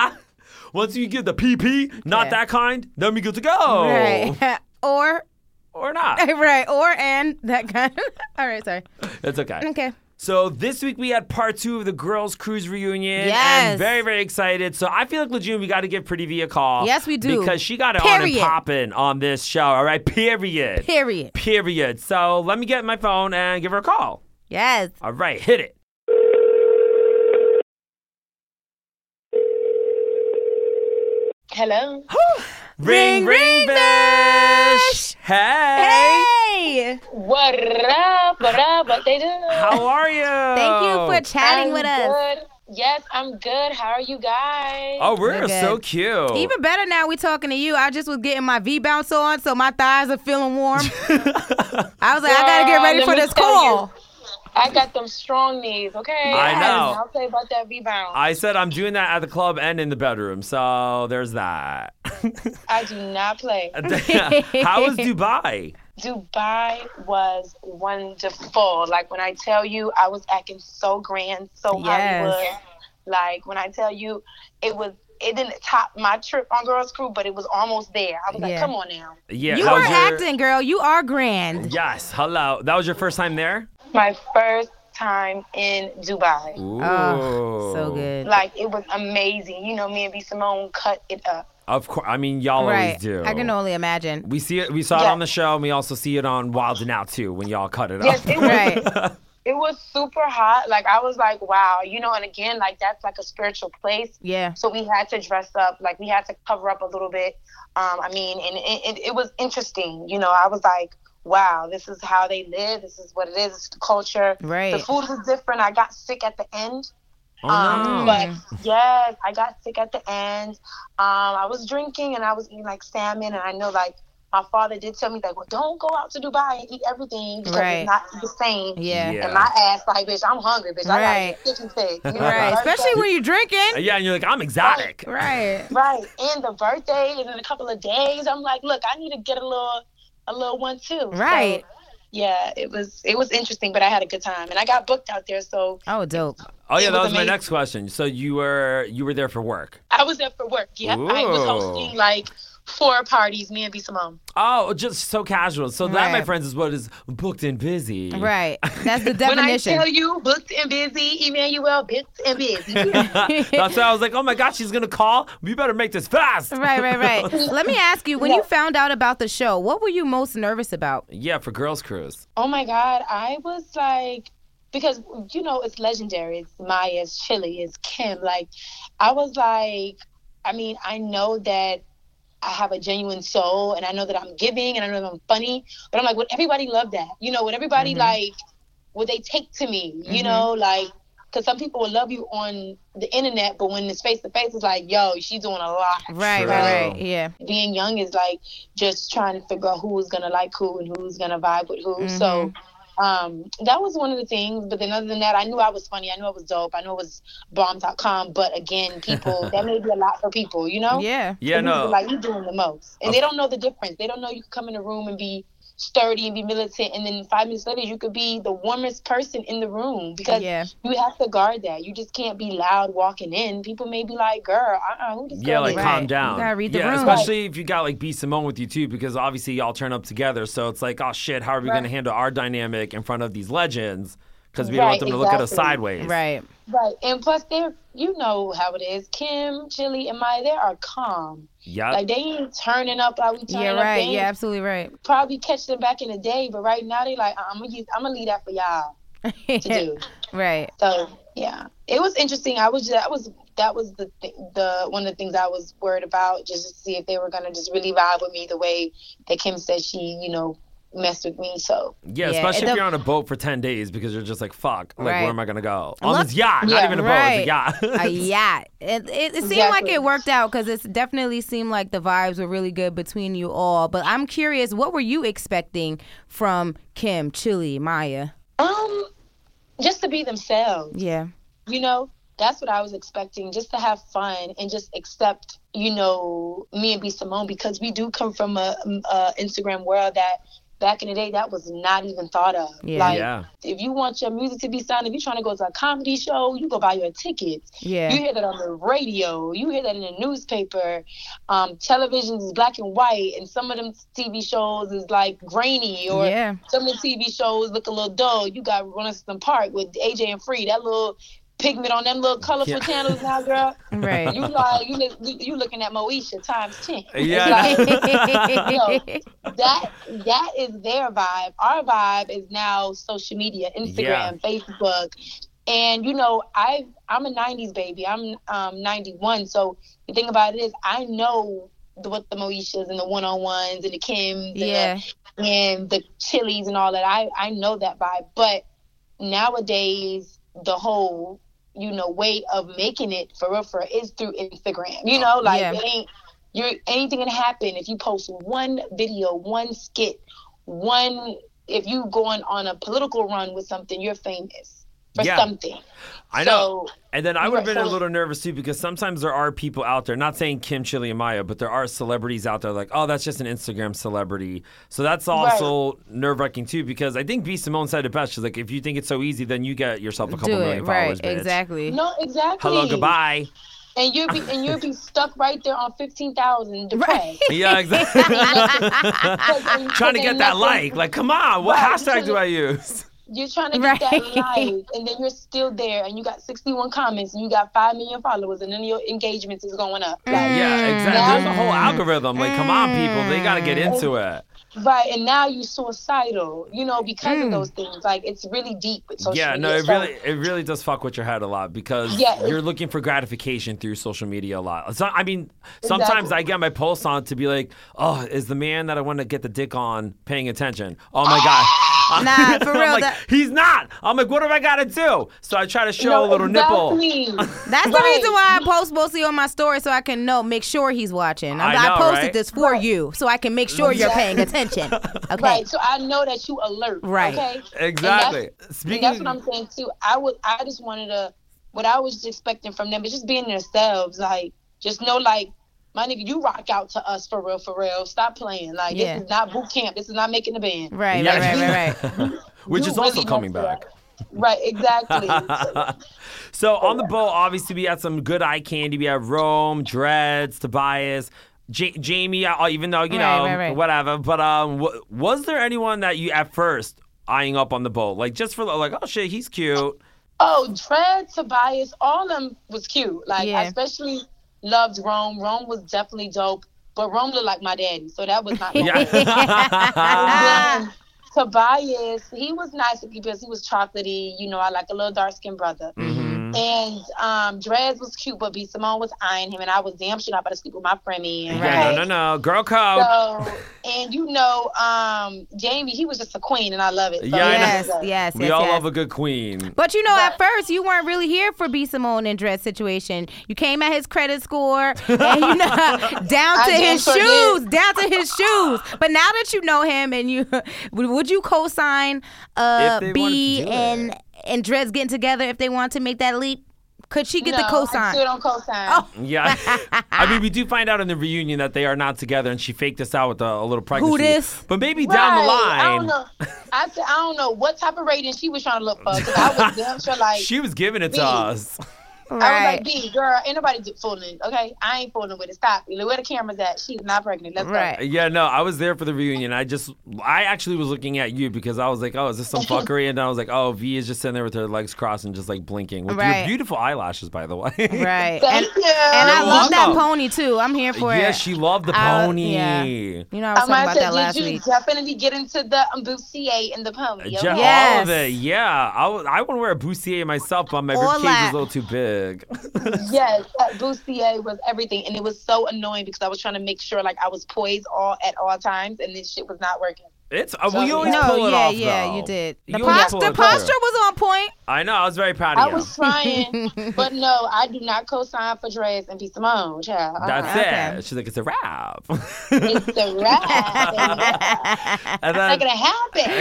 Once you get the PP, not that kind, then we good to go. Right. Or not. Right. Or and that kind. All right, sorry. It's okay. Okay. So this week we had part 2 of the Girls Cruise reunion. Yes. And very, very excited. So I feel like, Lejeune, we got to give Pretty V a call. Yes, we do. Because she got it on and popping on this show. All right? Period. So let me get my phone and give her a call. Yes. All right. Hit it. Hello. Ring, bitch. Hey. What up? What they do? How are you? Thank you for chatting with us. Good. Yes, I'm good. How are you guys? Oh, we're so cute. Even better now we talking to you. I just was getting my V-bounce on, so my thighs are feeling warm. I was like, I got to get ready for this call. I got them strong knees, okay? I know. I'll tell you about that rebound. I said I'm doing that at the club and in the bedroom, so there's that. I do not play. How was Dubai? Dubai was wonderful. Like, when I tell you, I was acting so grand, so Hollywood. Like, when I tell you, it didn't top my trip on Girls Crew, but it was almost there. I was like, come on now. Yeah, you were acting, girl. You are grand. Yes. Hello. That was your first time there? My first time in Dubai. Ooh. Oh, so good. Like, it was amazing. You know, me and B. Simone cut it up. Of course. I mean, y'all always do. I can only imagine. We see it. We saw it on the show, and we also see it on Wild 'N Out too when y'all cut it yes, up. It was, it was super hot. Like, I was like, wow. You know, and again, like, that's like a spiritual place. Yeah. So we had to dress up. Like, we had to cover up a little bit. I mean, and it was interesting. You know, I was like, wow, this is how they live. This is what it is. It's the culture. Right. The food was different. I got sick at the end. Oh, no. But yes, I got sick at the end. I was drinking and I was eating like salmon, and I know like my father did tell me like, well, don't go out to Dubai and eat everything because it's not the same. Yeah. And my ass like, bitch, I'm hungry, bitch. I got chicken feet. You know, right. Especially when you're drinking. Yeah, and you're like, I'm exotic. Right. Right. And the birthday is in a couple of days. I'm like, look, I need to get a little one too. Right. So, yeah, it was interesting, but I had a good time, and I got booked out there. So dope. Oh yeah, that was my next question. So you were there for work? I was there for work. Yeah, I was hosting like 4 parties, me and B. Simone. Oh, just so casual. So that, my friends, is what is booked and busy. Right. That's the definition. When I tell you booked and busy, Emmanuel, booked and busy. That's why I was like, oh my God, she's going to call. We better make this fast. Right. Let me ask you, when you found out about the show, what were you most nervous about? Yeah, for Girls Cruise. Oh my God, I was like, because, you know, it's legendary. It's Maya, it's Chili, it's Kim. Like, I was like, I mean, I know that I have a genuine soul, and I know that I'm giving, and I know that I'm funny, but I'm like, would everybody love that? You know, would everybody like, would they take to me? You know, like, because some people will love you on the internet, but when it's face to face, it's like, yo, she's doing a lot. Right, yeah. Being young is like just trying to figure out who's gonna like who and who's gonna vibe with who. So that was one of the things. But then other than that, I knew I was funny. I knew I was dope. I knew it was bomb.com. But again, people, that may be a lot for people, you know? Yeah. Yeah, no. Like, you're doing the most. And they don't know the difference. They don't know you can come in a room and be sturdy and be militant, and then 5 minutes later you could be the warmest person in the room, because you have to guard that. You just can't be loud walking in. People may be like, girl, who this girl like is? calm down. You gotta read the room. Especially if you got like B. Simone with you too, because obviously y'all turn up together, so it's like, oh shit, how are we gonna handle our dynamic in front of these legends? Because we don't want them to look at us sideways. Right. And plus, you know how it is. Kim, Chili, and Maya, they are calm. Yeah. Like, they ain't turning up like we turning up. Yeah, right. Yeah, absolutely right. Probably catch them back in the day, but right now they like, I'm gonna leave that for y'all to do. Right. So yeah, it was interesting. That was the one of the things I was worried about, just to see if they were gonna just really vibe with me the way that Kim said she, you know, messed with me. So yeah, especially if you're on a boat for 10 days, because you're just like, fuck, like, where am I gonna go? On this yacht, not even a boat, it's a yacht. A yacht. It seemed like it worked out, because it definitely seemed like the vibes were really good between you all. But I'm curious, what were you expecting from Kim, Chili, Maya? Just to be themselves. Yeah. You know, that's what I was expecting, just to have fun and just accept, you know, me and B. Simone, because we do come from a Instagram world that back in the day, that was not even thought of. If you want your music to be signed, if you're trying to go to a comedy show, you go buy your tickets. Yeah. You hear that on the radio. You hear that in the newspaper. Television is black and white, and some of them TV shows is like grainy, or some of the TV shows look a little dull. You got Rolleston Park with AJ and Free, that little pigment on them little colorful channels now, girl. Right. You like you looking at Moesha times 10. Yeah. That is their vibe. Our vibe is now social media, Instagram, Facebook. And you know, I'm a 90s baby. I'm 91. So the thing about it is, I know what the Moeshas and the one-on-ones and the Kims and the Chilies and all that. I know that vibe. But nowadays, the whole, you know, way of making it for real is through Instagram. You know, like anything can happen if you post one video, one skit, if you going on a political run with something, you're famous for something. I know. And then I would have been a little nervous too, because sometimes there are people out there, not saying Kim, Chili, and Maya, but there are celebrities out there like, oh, that's just an Instagram celebrity. So that's also nerve-wracking too, because I think B. Simone said it best. She's like, if you think it's so easy, then you get yourself a couple million followers, bitch. Exactly. No, exactly. Hello, goodbye. And you'll be stuck right there on 15,000 depressed. Yeah, exactly. Trying to get that like, come on, what hashtag do I use? You're trying to get that like, and then you're still there, and you got 61 comments, and you got 5 million followers, and then your engagements is going up. Like, yeah, exactly. There's a whole algorithm. Like, come on, people, they got to get into it. Right, and now you're suicidal, you know, because of those things. Like, it's really deep with social media. Yeah, no, it really does fuck with your head a lot, because you're looking for gratification through social media a lot. So, I mean, sometimes I get my posts on to be like, oh, is the man that I want to get the dick on paying attention? Oh my God. Nah, for real. I'm like, he's not. I'm like, what have I got to do? So I try to show a little nipple. That's the reason why I post mostly on my story, so I can make sure he's watching. I posted this for you, so I can make sure you're paying attention. Okay. Right, so I know that you alert. Right. Okay? Exactly. And that's what I'm saying too. I just wanted to, what I was expecting from them is just being themselves. Like, just know, like, my nigga, you rock out to us for real. Stop playing. Like, this is not boot camp. This is not making the band. Right. Which is also coming back. Right, exactly. So on the boat, obviously, we had some good eye candy. We have Rome, Dreads, Tobias. Jamie, even though, you know, Right. whatever. But was there anyone that you at first eyeing up on the boat? Like, just for like, oh, shit, he's cute. Oh, Dred, Tobias, all of them was cute. Like, I especially loved Rome. Rome was definitely dope. But Rome looked like my daddy, so that was not me. Tobias, he was nice because he was chocolatey. You know, I like a little dark-skinned brother. And Dred was cute, but B. Simone was eyeing him, and I was damn sure not about to sleep with my friendie. Yeah, no. Girl code. So, and you know, Jamie, he was just a queen, and I love it. So Yes. We all love a good queen. But you know, at first, you weren't really here for B. Simone and Dred's situation. You came at his credit score, and you know, down to his shoes. But now that you know him, and you would you co-sign B and Dred's getting together if they want to make that leap? Could she get the cosign? I still don't cosign. Oh. Yeah. I mean, we do find out in the reunion that they are not together, and she faked us out with a little pregnancy. Who this? But maybe down the line. I don't know. I don't know what type of rating she was trying to look for, because I was damn sure like... She was giving it to us. Right. I was like, B, girl, ain't nobody fooling, okay? I ain't fooling with it. Stop. Where the camera's at? She's not pregnant. Let's go. Yeah, no, I was there for the reunion. I actually was looking at you because I was like, oh, is this some fuckery? And I was like, oh, V is just sitting there with her legs crossed and just like blinking. With your beautiful eyelashes, by the way. Right. Thank you. And I love that pony, too. I'm here for it. Yeah, she loved the pony. Yeah. You know, I was talking about that last week. Did you definitely get into the bustier and the pony? Okay? All of it, yeah. I want to wear a bustier myself, but my ribcage was a little too big. Yes, that bustier was everything, and it was so annoying because I was trying to make sure like I was poised at all times, and this shit was not working. It's we always pull it off, though. You did. The posture was on point. I know. I was very proud of you. I was trying, but no, I do not co-sign for Dres and P. Simone, child. That's it. She's like, it's a wrap. It's a wrap. And then, not gonna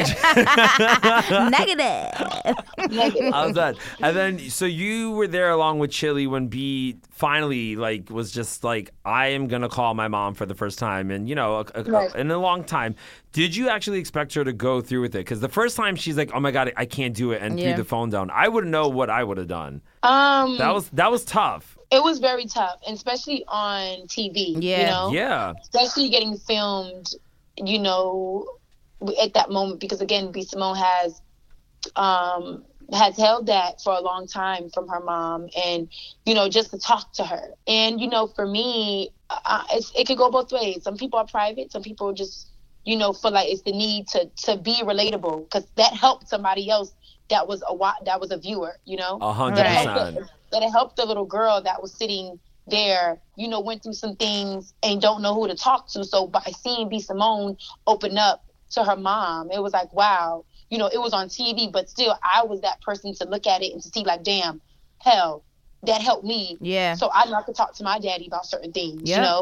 happen. Negative. I was done. And then, so you were there along with Chili when B finally was just like, I am gonna call my mom for the first time, and in a long time. Did you actually expect her to go through with it? Because the first time she's like, oh my God, I can't do it, and threw the phone down. I wouldn't know what I would have done. That was tough. It was very tough, and especially on TV. Yeah. You know? Yeah. Especially getting filmed, at that moment, because again, B. Simone has held that for a long time from her mom, and just to talk to her. And for me, it could go both ways. Some people are private. Some people just feel like it's the need to be relatable, because that helped somebody else that was a viewer. 100%. That it helped the little girl that was sitting there, went through some things and don't know who to talk to. So by seeing B. Simone open up to her mom, it was like, wow. It was on TV, but still, I was that person to look at it and to see, like, damn, hell, that helped me. Yeah. So I could talk to my daddy about certain things,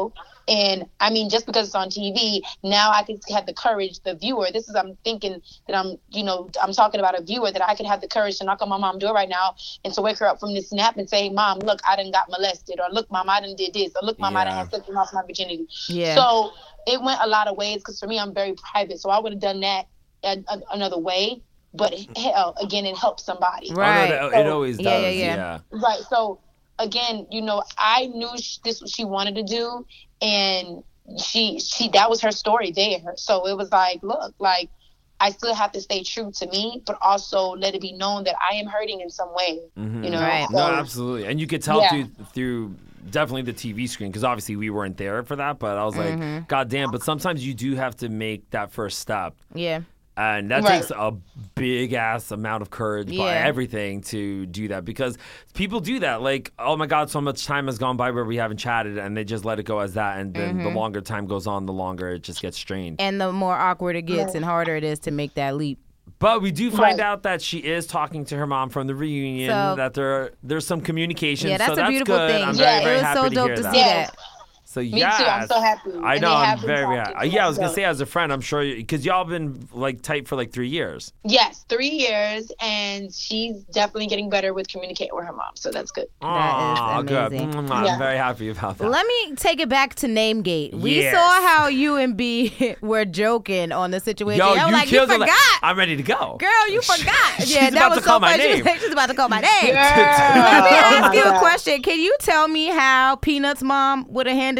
And, I mean, just because it's on TV, now I could have the courage, the viewer. I'm thinking that I'm talking about a viewer, that I could have the courage to knock on my mom's door right now and to wake her up from this nap and say, Mom, look, I done got molested. Or, look, Mom, I done did this. Or, look, Mom, I done had something off my virginity. Yeah. So it went a lot of ways, because for me, I'm very private. So I would have done that another way, but hell, again, it helps somebody. Right. It always does. Yeah. Right. So again, I knew this what she wanted to do, and she that was her story there. So it was like, look, like, I still have to stay true to me, but also let it be known that I am hurting in some way. Mm-hmm. Right. No, absolutely. And you could tell through definitely the TV screen, because obviously we weren't there for that, but I was like, God damn, but sometimes you do have to make that first step. Yeah. And that takes a big-ass amount of courage by everything to do that, because people do that. Like, oh, my God, so much time has gone by where we haven't chatted, and they just let it go as that. And then the longer time goes on, the longer it just gets strained. And the more awkward it gets and harder it is to make that leap. But we do find out that she is talking to her mom from the reunion, that there's some communication. Yeah, that's so a beautiful good. thing. I'm very, very happy it was so dope to see hear that. So, Me too. I'm so happy. I know. I'm very happy. Yeah, I was going to say, as a friend, I'm sure, because y'all been tight for 3 years. Yes, 3 years, and she's definitely getting better with communicating with her mom, so that's good. That is amazing. Good. I'm very happy about that. Let me take it back to Namegate. We saw how you and B were joking on the situation. Yo, I was like, you forgot. I'm ready to go. Girl, you forgot. She's about to call my name. She's about to call my name. Let me ask you a question. Can you tell me how Peanut's mom would have handled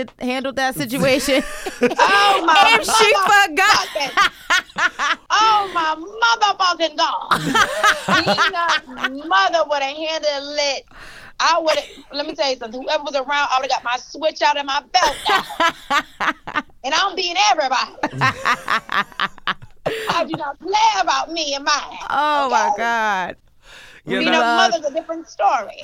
handled that situation? Oh my If she forgot. Oh my motherfucking God. Peanut's mother would have handled it. I would have, let me tell you something. Whoever was around, I would have got my switch out and my belt out. And I'm beating everybody. I do not play about me and mine. Oh, my God. Yeah, Peanut's mother's a different story.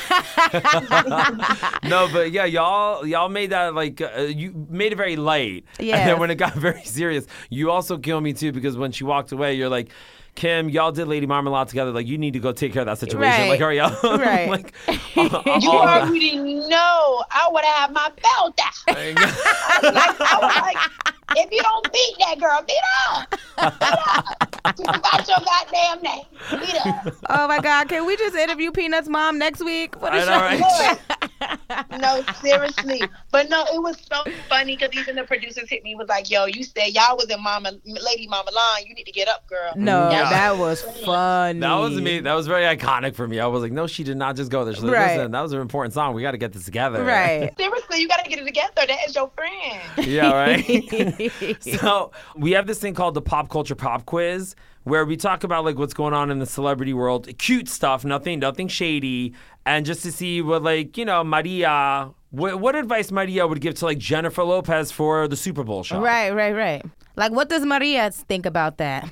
No, but yeah, y'all made that like you made it very light. Yeah. And then when it got very serious, you also killed me too because when she walked away, you're like, Kim, y'all did Lady Marmalade together. Like, you need to go take care of that situation. Right. Like, hurry up. Right. Like, You already know I would have had my belt out. I was like, if you don't beat that girl, beat her. Beat her. She forgot your goddamn name. Beat her. Oh, my God. Can we just interview Peanut's mom next week for the I show? know, right? No, seriously. But no, it was so funny because even the producers hit me was like, yo, you said y'all was in Lady Marmalade. You need to get up, girl. No, Yeah. that was funny. That was me. That was very iconic for me. I was like, no, she did not just go there. She's like, Right. listen, that was an important song. We got to get this together. Right. Seriously, you got to get it together. That is your friend. Yeah, right? So we have this thing called the Pop Culture Pop Quiz where we talk about like what's going on in the celebrity world, cute stuff, nothing shady, and just to see what like, you know, Maria, what advice Maria would give to like Jennifer Lopez for the Super Bowl shot. Right. Like, what does Maria think about that?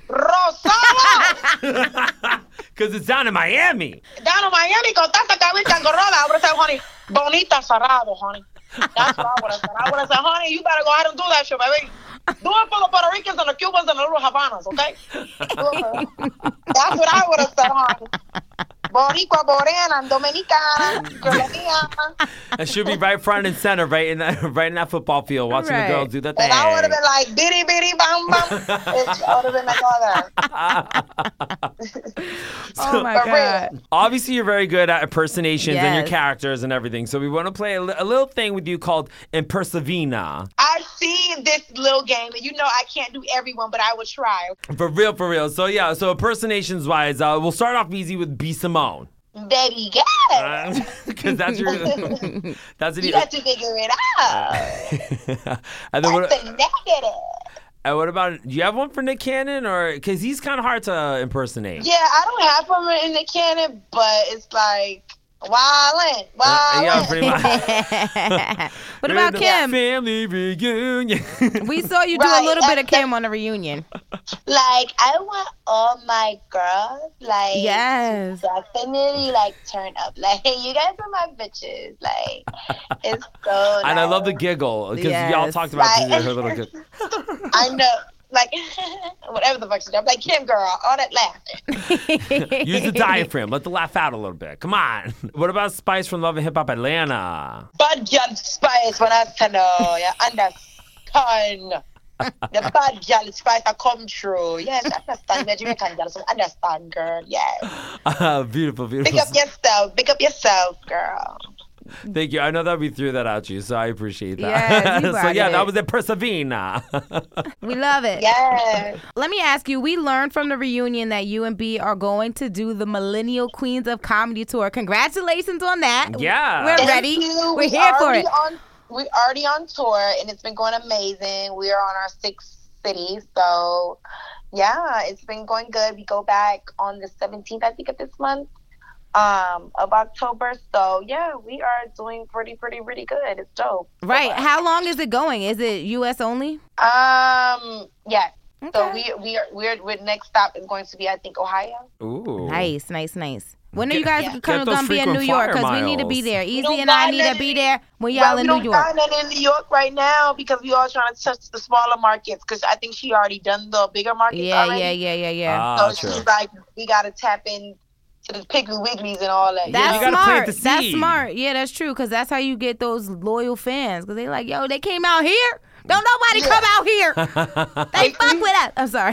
Rosario! Because it's down in Miami. Down in Miami, con tanta cabeza engorrada. I would have said, honey, bonita cerrado, honey. That's what I would have said. I would have said, honey, you better go ahead and do that shit, baby. Do it for the Puerto Ricans and the Cubans and the little Havanas, okay? That's what I would have said, honey. Boricua, Morena, Dominicana, Colombiana. It should be right front and center, right in that football field, watching Right. the girls do that thing. And I would have been like, bitty, bitty, bam, bam. I would have been like all that. Oh, my For God. real. Obviously, you're very good at impersonations and your Yes. characters and everything. So we want to play a little thing with you called Impersavina. I've seen this little game, and you know I can't do everyone, but I would try. For real. So yeah, so impersonations wise, we'll start off easy with B. Simone. Baby, get it. Because that's your that's You got to figure it out. and then That's the negative. and what about, do you have one for Nick Cannon, or because he's kind of hard to impersonate? Yeah, I don't have one in the canon, but it's like wildin'. Yeah, pretty much. What about The Kim? Family reunion. We saw you do a Right, little bit of that's- Kim on the reunion. Like, I want all my girls, like, Yes. definitely, like, turn up. Like, hey, you guys are my bitches. Like, it's so And I love the nice. giggle because Yes. y'all talked about Right. her little giggle. I know. Like, whatever the fuck she does. I'm like, Kim, girl, all that laughing. Use the diaphragm. Let the laugh out a little bit. Come on. What about Spice from Love and Hip Hop Atlanta? Bad girl Spice, when I said, no, you understand. The bad girl Spice I come true. Yes, I understand. The Jamaican girls understand, girl. Yes. Beautiful. Pick up yourself. Pick up yourself, girl. Thank you. I know that we threw that at you, so I appreciate that. Yes, you So got yeah, it. that was Impersavina. We love it. Yes. Let me ask you, we learned from the reunion that you and B are going to do the Millennial Queens of Comedy Tour. Congratulations on that. Yeah. We're Thank ready. you. We're here for it. We're already on tour, and it's been going amazing. We are on our 6th city, so yeah, it's been going good. We go back on the 17th, I think, of this month, of October. So yeah, we are doing pretty really good. It's dope. Right. How long is it going? Is it U.S. only? Yes. So Okay. we're next stop is going to be, I think, Ohio. Ooh. Nice. When are you guys Get going those to be in frequent New York? flyer Because we need to be miles. there. Easy don't and I got need to nothing. be there when y'all in we New don't York. find that in New York right now because we all trying to touch the smaller markets because I think she already done the bigger markets already. Yeah. Ah, So true. she's like, we got to tap in to the Piggly Wigglies and all that. Yeah, That's you gotta plant smart. the That's seed. smart. Yeah, that's true. Because that's how you get those loyal fans. Because they like, yo, they came out here. Don't nobody come out here. They fuck with us. I'm sorry.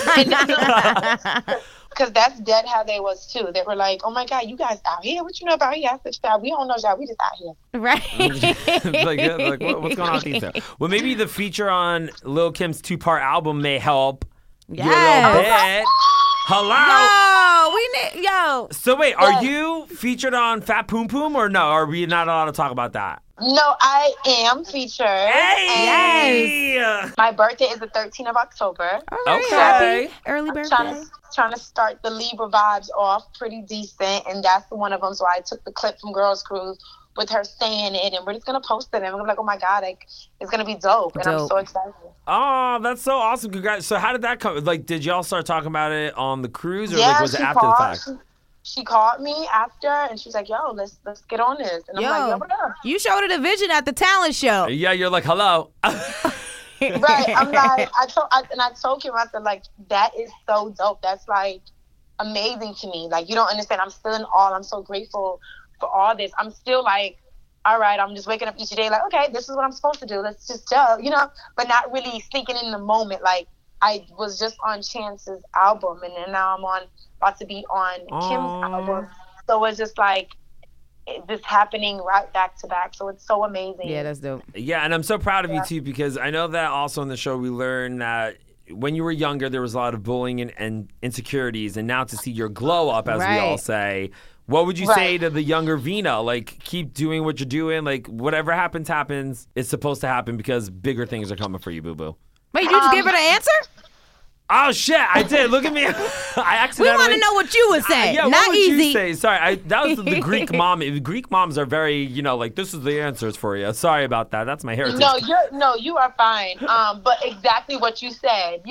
Because that's dead how they was too. They were like, oh my God, you guys out here? What you know about here? I said, "Child, we don't know y'all. We just out here. Right. What's going on with these? Well, maybe the feature on Lil Kim's 2-part album may help you a little Yes. bit. Hello. No, Yo. So wait, are you featured on Fat Poom Poom or no? Are we not allowed to talk about that? No, I am featured. Hey! Yes. My birthday is the 13th of October. All right, Okay. happy early birthday. Trying to start the Libra vibes off pretty decent, and that's one of them. So I took the clip from Girls Cruise with her saying it, and we're just gonna post it, and I'm gonna be like, oh my god, like, it's gonna be dope, and I'm so excited. Oh, that's so awesome! Congrats. So how did that come? Like, did y'all start talking about it on the cruise, or Yeah, like was it she after the called- fact? She called me after, and she was like, yo, let's get on this, and I'm like, yo, what up? You showed her the vision at the talent show. Yeah, you're like, hello. Right, I'm like, I told him, I said, like, that is so dope. That's like amazing to me. Like, you don't understand. I'm still in awe. I'm so grateful for all this. I'm still like, all right, I'm just waking up each day like, okay, this is what I'm supposed to do. Let's just go, but not really thinking in the moment. Like, I was just on Chance's album, and then now I'm about to be on Kim's album. So it's just like this happening right back to back. So it's so amazing. Yeah, that's dope. Yeah, and I'm so proud of you too, because I know that also on the show we learned that when you were younger there was a lot of bullying and insecurities, and now to see your glow up, as we all say. What would you say to the younger Vina? Like, keep doing what you're doing. Like, whatever happens. It's supposed to happen because bigger things are coming for you, boo-boo. Wait, you just give her the answer? Oh, shit, I did. Look at me. I accidentally... We want to know what you would say. Yeah, Not what would easy. you say? Sorry, that was the Greek mom. The Greek moms are very, like, this is the answers for you. Sorry about that. That's my heritage. You are fine. But exactly what you said.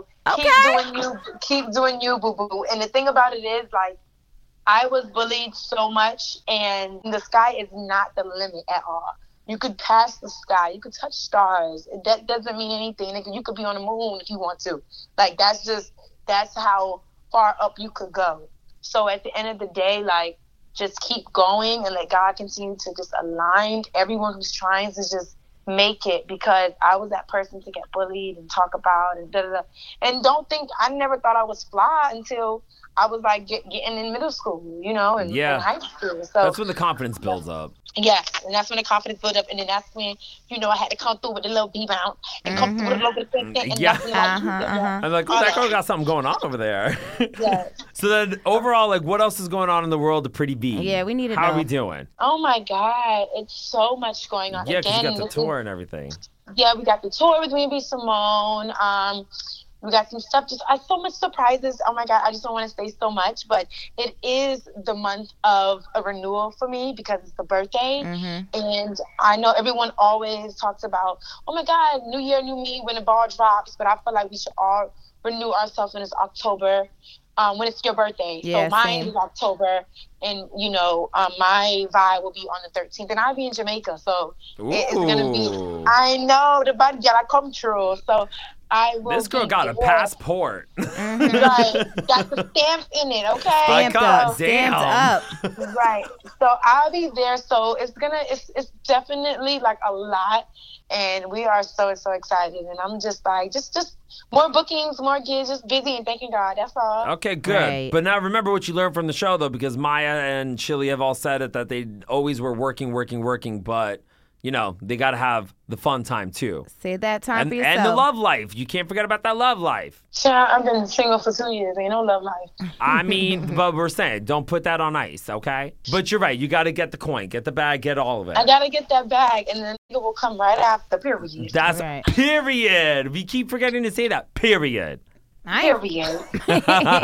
Keep doing you, boo-boo. And the thing about it is, like, I was bullied so much, and the sky is not the limit at all. You could pass the sky. You could touch stars. That doesn't mean anything. Like, you could be on the moon if you want to. Like, that's how far up you could go. So at the end of the day, like, just keep going and let God continue to just align everyone who's trying to just make it, because I was that person to get bullied and talk about and da-da-da. And don't think, I never thought I was fly until I was like getting in middle school, and in high school. So that's when the confidence builds up. Yes, and that's when the confidence built up, and then that's when, I had to come through with the little B-bounce and come through with a little bit of thing, and that's when I'm like, oh, that girl got something going on over there. Yes. So then, overall, like, what else is going on in the world of Pretty B? Yeah, we need to know. How are we doing? Oh, my God. It's so much going on. Yeah, because you got the this tour and everything. Yeah, we got the tour with me and B. Simone. We got some stuff. So much surprises. Oh my God, I just don't want to say so much, but it is the month of a renewal for me because it's the birthday. And I know everyone always talks about, oh my God, new year, new me, when the ball drops. But I feel like we should all renew ourselves when it's October, when it's your birthday. Yeah, so mine same. is October, and my vibe will be on the 13th, and I'll be in Jamaica. So it's gonna be. I know the body gotta come true. So. This girl got a passport. Right. Got the stamps in it, okay? Stamped up. Right. So I'll be there. So it's definitely like a lot. And we are so excited. And I'm just like, just more bookings, more gigs, just busy and thanking God. That's all. Okay, good. Right. But now remember what you learned from the show, though, because Maya and Chili have all said it, that they always were working, but they got to have the fun time, too. Say that time for yourself. And the love life. You can't forget about that love life. Child, I've been single for 2 years. Ain't no love life. I mean, but we're saying, don't put that on ice, okay? But you're right. You got to get the coin, get the bag, get all of it. I got to get that bag, and then it will come right after, period. That's right. Period. We keep forgetting to say that. Period. Period. So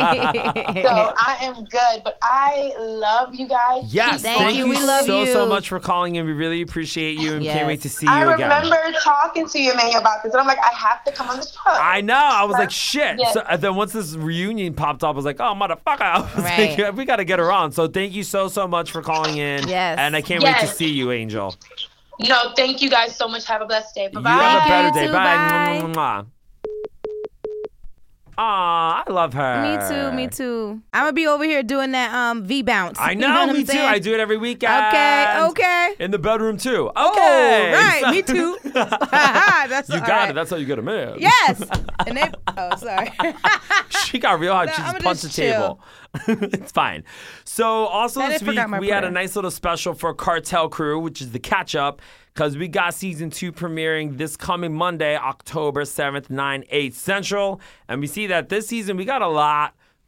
I am good, but I love you guys. Yes, thank you. We love you so much for calling in. We really appreciate you and can't wait to see you I again. remember talking to you, man, about this, and I'm like, I have to come on the show. I know. I was like, shit. Yes. So then once this reunion popped up, I was like, oh, motherfucker. I was Right. like, we got to get her on. So thank you so much for calling in. Yes. And I can't wait to see you, Angel. No, thank you guys so much. Have a blessed day. Bye-bye. You have a better You day. too, Bye. bye. Mwah. Aw, I love her. Me too. I'm gonna be over here doing that V-bounce. I You know, what I'm me too. saying? I do it every weekend. Okay. In the bedroom too. Okay. Oh, right, me too. That's You all got right. it. That's how you get a man. Yes. And they. Oh, sorry. She got real hot. No, She I'ma just punched the just chill. table. It's fine. So also I this didn't week forgot my we had a prayer. nice little special for Cartel Crew, which is the catch up, because we got season 2 premiering this coming Monday, October 7th, 9/8 Central, and we see that this season we got a lot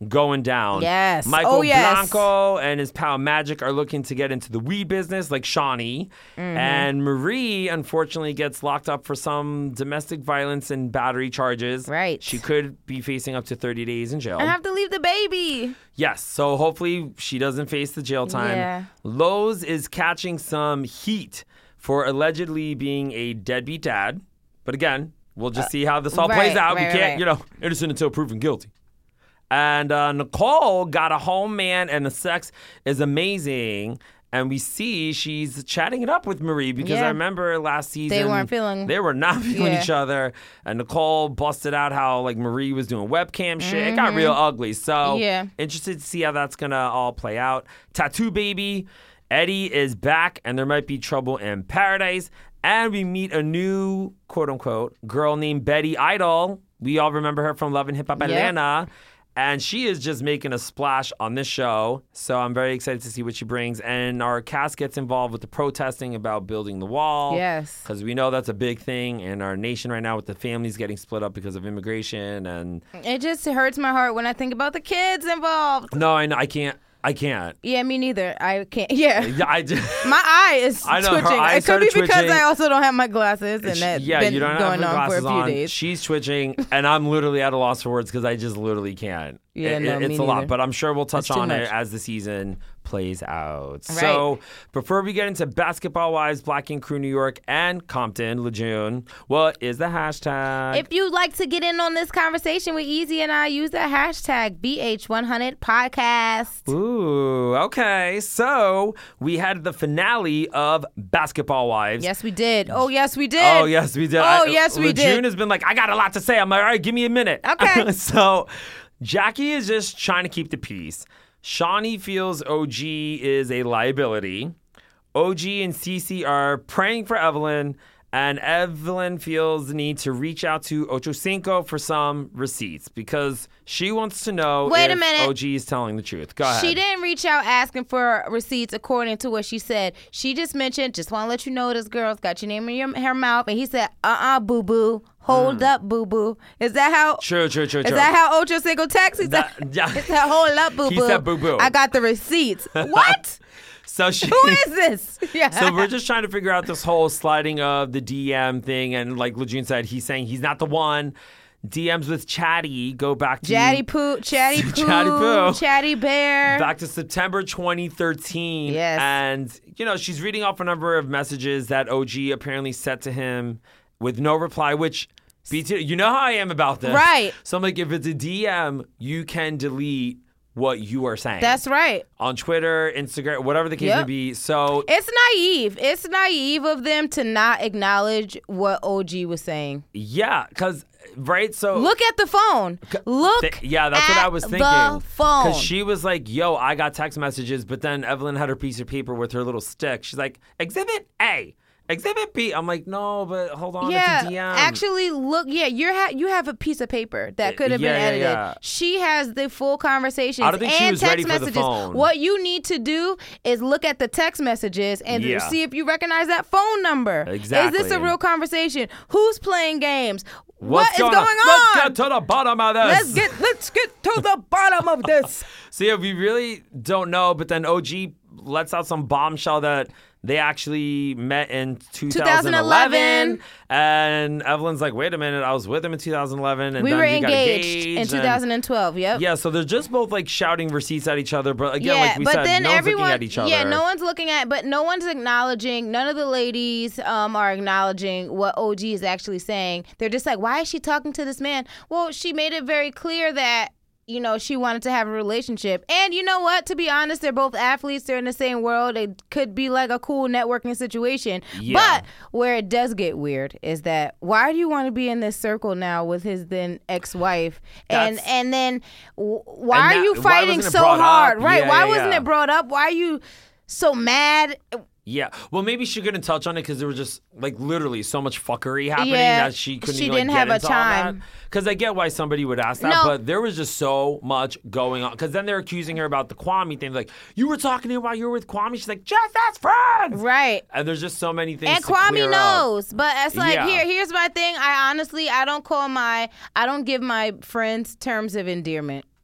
going down. Yes. Michael yes. Blanco and his pal Magic are looking to get into the weed business like Shawnee. And Marie, unfortunately, gets locked up for some domestic violence and battery charges. Right. She could be facing up to 30 days in jail. I have to leave the baby. Yes, so hopefully she doesn't face the jail time. Yeah. Lowe's is catching some heat for allegedly being a deadbeat dad. But again, we'll just see how this all plays out. We can't, innocent until proven guilty. And Nicole got a home man, and the sex is amazing. And we see she's chatting it up with Marie because I remember last season They were not feeling each other. And Nicole busted out how like Marie was doing webcam shit. It got real ugly. So interested to see how that's gonna all play out. Tattoo Baby, Eddie is back, and there might be trouble in paradise. And we meet a new quote unquote girl named Betty Idol. We all remember her from Love and Hip Hop Atlanta. And she is just making a splash on this show. So I'm very excited to see what she brings. And our cast gets involved with the protesting about building the wall. Yes. Because we know that's a big thing in our nation right now with the families getting split up because of immigration. And it just hurts my heart when I think about the kids involved. No, I know. I can't. Yeah, me neither. I can't. Yeah. I just, my eye is twitching. It could be because I also don't have my glasses, and that's been you don't going have on for a few days. She's twitching, and I'm literally at a loss for words because I just literally can't. Yeah, it's a lot, but I'm sure we'll touch on it as the season plays out. Right. So before we get into Basketball Wives, Black Ink Crew New York, and Compton, Lejeune, what is the hashtag? If you'd like to get in on this conversation with Easy and I, use the hashtag BH100podcast. Ooh, okay. So we had the finale of Basketball Wives. Yes, we did. Oh, yes, we did. Oh, yes, we did. Lejeune Lejeune has been like, I got a lot to say. I'm like, all right, give me a minute. Okay. So Jackie is just trying to keep the peace. Shawnee feels OG is a liability. OG and Cece are praying for Evelyn, and Evelyn feels the need to reach out to Ocho Cinco for some receipts because she wants to know if OG is telling the truth. Go ahead. She didn't reach out asking for receipts according to what she said. She just mentioned, just want to let you know this girl's got your name in her mouth. And he said, boo-boo. Hold up, boo-boo. Is that how? True. Is that how Ocho Cinco texts? He said, hold up, boo-boo. He said boo-boo. I got the receipts. What? Who is this? Yeah. So we're just trying to figure out this whole sliding of the DM thing. And like Lejeune said, he's saying he's not the one. DMs with Chatty go back to Chatty Poo, Chatty Bear. Back to September 2013. Yes. And, she's reading off a number of messages that OG apparently sent to him with no reply, which, BT, you know how I am about this. Right. So I'm like, if it's a DM, you can delete what you are saying. That's right. On Twitter, Instagram, whatever the case may be. So it's naive. It's naive of them to not acknowledge what OG was saying. Yeah, because, right? So look at the phone. That's what I was thinking. The phone. Because she was like, yo, I got text messages, but then Evelyn had her piece of paper with her little stick. She's like, Exhibit A. Exhibit B. I'm like, no, but hold on, it's a DM. Actually, look, you have a piece of paper that could have been edited. Yeah. She has the full conversations I don't think and she was text ready messages. For the phone. What you need to do is look at the text messages and see if you recognize that phone number. Exactly. Is this a real conversation? Who's playing games? What's going on? Let's get to the bottom of this. Let's get to the bottom of this. So yeah, we really don't know, but then OG lets out some bombshell that they actually met in 2011. And Evelyn's like, wait a minute, I was with him in 2011. And we then were engaged in 2012, yep. Yeah, so they're just both like shouting receipts at each other. But again, like we said, no one's looking at each other. Yeah, no one's looking at, but no one's acknowledging, none of the ladies are acknowledging what OG is actually saying. They're just like, why is she talking to this man? Well, she made it very clear that she wanted to have a relationship. And you know what? To be honest, they're both athletes. They're in the same world. It could be like a cool networking situation. Yeah. But where it does get weird is that why do you want to be in this circle now with his then ex-wife? And then why are you fighting so hard? Right. Yeah, why wasn't it brought up? Why are you so mad? Yeah. Well, maybe she couldn't touch on it because there was just like literally so much fuckery happening that she couldn't even get into all that. Because I get why somebody would ask that, but there was just so much going on. Because then they're accusing her about the Kwame thing. Like, you were talking to him while you were with Kwame. She's like, just as friends. Right. And there's just so many things and to Kwame clear knows. up. But it's like, here's my thing. I don't give my friends terms of endearment.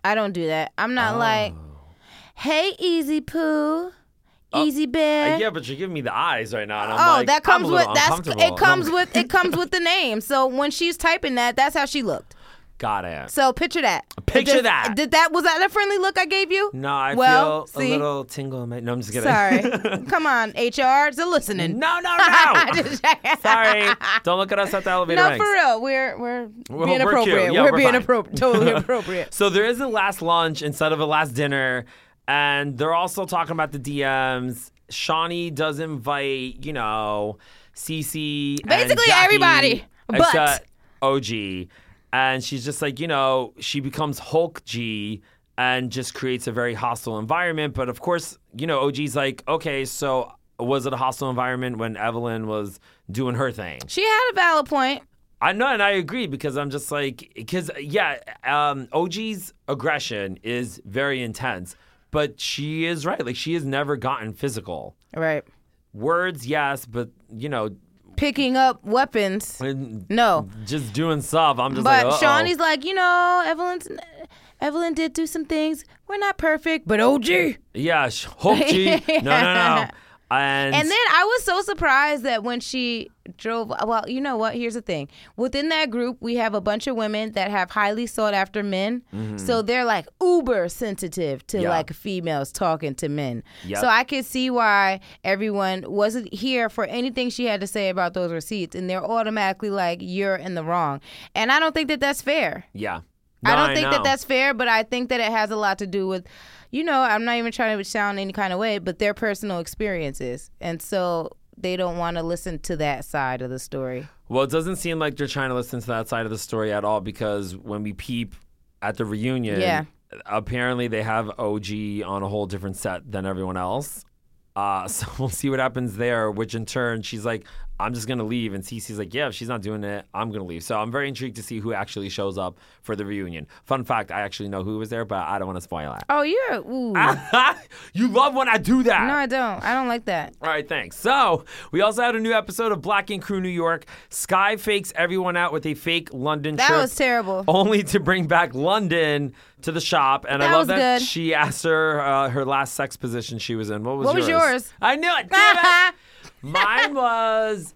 I don't do that. I'm not like, hey, Easy Poo, Easy Bear. Yeah, but you're giving me the eyes right now, and I'm like, that comes I'm a with little it comes with the name. So when she's typing that's how she looked. Got it. So picture that. Picture that. Was that a friendly look I gave you? No, I feel a little tingle in my... No, I'm just kidding. Sorry. Come on, HR. They're listening. No. Sorry. Don't look at us at the elevator ranks. For real. We're being we're appropriate. cute. Yeah, we're being fine. appropriate. Totally appropriate. So there is a last lunch instead of a last dinner, and they're also talking about the DMs. Shawnee does invite, Cece, basically and Jackie, everybody, except OG. And she's just like, she becomes Hulk G and just creates a very hostile environment. But of course, OG's like, okay, so was it a hostile environment when Evelyn was doing her thing? She had a valid point. I know, and I agree because I'm just like, OG's aggression is very intense, but she is right. Like, she has never gotten physical. Right. Words, yes, but, picking up weapons, no. Just doing stuff. I'm just but like, Shawnee's like, Evelyn did do some things. We're not perfect, but OG. Yeah, Hulk G. No. And then I was so surprised that when she drove, well, you know what? Here's the thing. Within that group, we have a bunch of women that have highly sought after men. Mm-hmm. So they're like uber sensitive to like females talking to men. Yep. So I could see why everyone wasn't here for anything she had to say about those receipts. And they're automatically like, you're in the wrong. And I don't think that that's fair. Yeah. I don't think that that's fair, but I think that it has a lot to do with, I'm not even trying to sound any kind of way, but their personal experiences. And so they don't want to listen to that side of the story. Well, it doesn't seem like they're trying to listen to that side of the story at all because when we peep at the reunion, apparently they have OG on a whole different set than everyone else. So we'll see what happens there, which in turn, she's like, I'm just going to leave. And Cece's like, yeah, if she's not doing it, I'm going to leave. So I'm very intrigued to see who actually shows up for the reunion. Fun fact, I actually know who was there, but I don't want to spoil it. Oh, ooh. You love when I do that. No, I don't. I don't like that. All right, thanks. So we also had a new episode of Black Ink Crew New York. Sky fakes everyone out with a fake London trip. That was terrible. Only to bring back London to the shop. And I love that she asked her her last sex position she was in. What was yours? I knew it. Damn it. Mine was,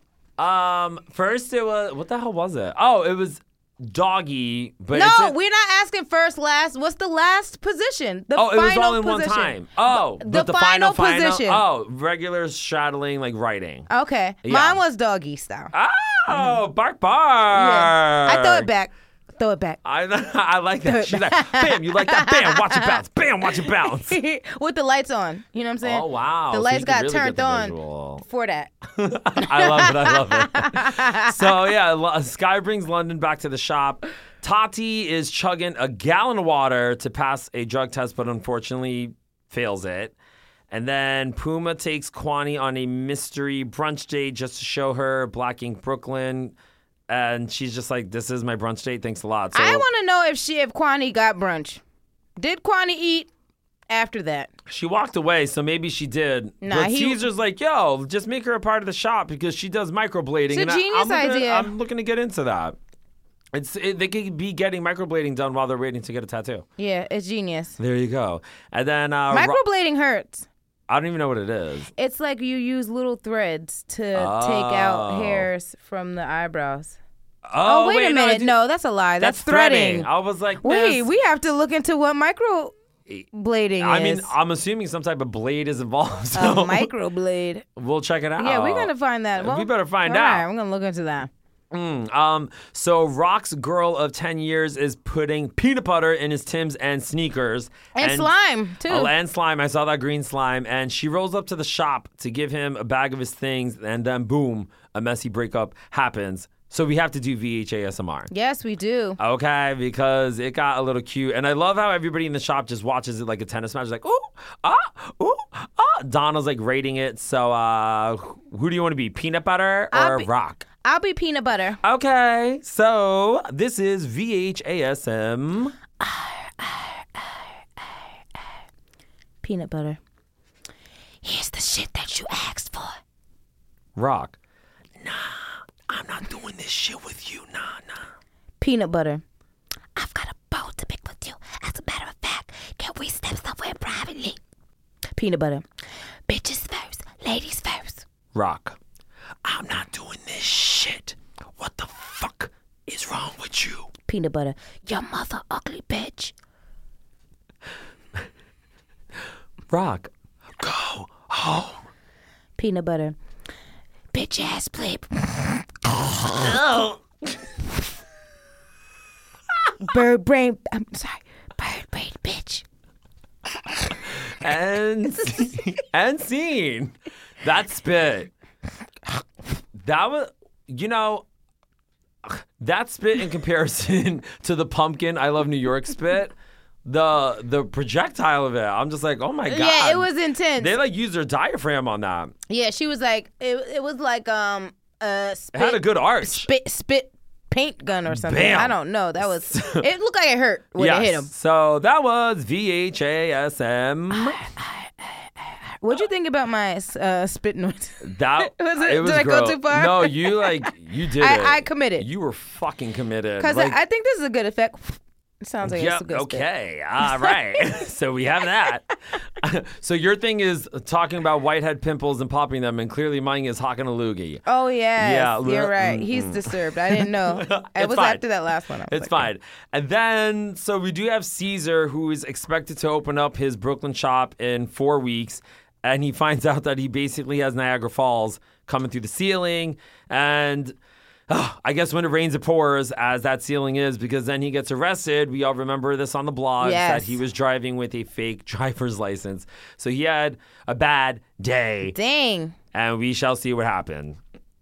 first it was, what the hell was it? Oh, it was doggy. But no, we're not asking first, last. What's the last position? It was all in one time. Oh, the final position. Oh, regular straddling, like writing. Okay. Yeah. Mine was doggy style. Oh, bark, bark. Yeah. I throw it back. Throw it back. I like that. She's like, bam, you like that? Bam, watch it bounce. Bam, watch it bounce. With the lights on. You know what I'm saying? Oh, wow. The lights got really turned on for that. I love it. So, yeah, Sky brings London back to the shop. Tati is chugging a gallon of water to pass a drug test, but unfortunately fails it. And then Puma takes Kwani on a mystery brunch date just to show her Black Ink Brooklyn. And she's just like, this is my brunch date. Thanks a lot. So, I want to know if Kwani got brunch. Did Kwani eat after that? She walked away, so maybe she did. But Caesar's like, yo, just make her a part of the shop because she does microblading. It's a genius idea. I'm looking to get into that. They could be getting microblading done while they're waiting to get a tattoo. Yeah, it's genius. There you go. And then microblading hurts. I don't even know what it is. It's like you use little threads to take out hairs from the eyebrows. Oh, wait a minute. No, that's a lie. That's threading. I was like, wait, we have to look into what microblading is. I mean, I'm assuming some type of blade is involved. So a microblade. We'll check it out. Yeah, we're going to find that. We better find out. All right, I'm going to look into that. So Rock's girl of 10 years is putting peanut butter in his Timbs and sneakers. And slime, too. And slime. I saw that green slime. And she rolls up to the shop to give him a bag of his things. And then, boom, a messy breakup happens. So we have to do VHASMR. Yes, we do. Okay, because it got a little cute. And I love how everybody in the shop just watches it like a tennis match. Like, ooh, ooh, Donna's like rating it. So who do you want to be, peanut butter or Rock? I'll be peanut butter. Okay, so this is VHASM. Peanut butter. Here's the shit that you asked for. Rock. Nah, I'm not doing this shit with you. Nah. Peanut butter. I've got a bone to pick with you. As a matter of Peanut butter. Bitches first, ladies first. Rock. I'm not doing this shit. What the fuck is wrong with you? Peanut butter. Your mother ugly bitch. Rock. Go home. Peanut butter. Bitch ass flip. Bird brain. I'm sorry. Bird brain bitch. And scene. That spit. That was, that spit in comparison to the pumpkin I Love New York spit, the projectile of it, I'm just like, oh my God. Yeah, it was intense. They like used their diaphragm on that. Yeah, she was like, it was like spit. It had a good arch. Spit paint gun or something. Bam. I don't know. That was, it looked like it hurt when it hit him. So that was VHASM. What'd you think about my spit noise? That Did I gross. go too far? No, you did it. I committed. You were fucking committed. Because I think this is a good effect. It sounds like it's a good spit. Okay. All right. So we have that. So your thing is talking about whitehead pimples and popping them, and clearly mine is hawking a loogie. Oh, yes. Yeah. You're right. He's disturbed. I didn't know. It was fine. after that last one. It's fine. And then, so we do have Caesar, who is expected to open up his Brooklyn shop in 4 weeks. And he finds out that he basically has Niagara Falls coming through the ceiling. And I guess when it rains, it pours, as that ceiling is, because then he gets arrested. We all remember this on the blogs, that he was driving with a fake driver's license. So he had a bad day. Dang. And we shall see what happened.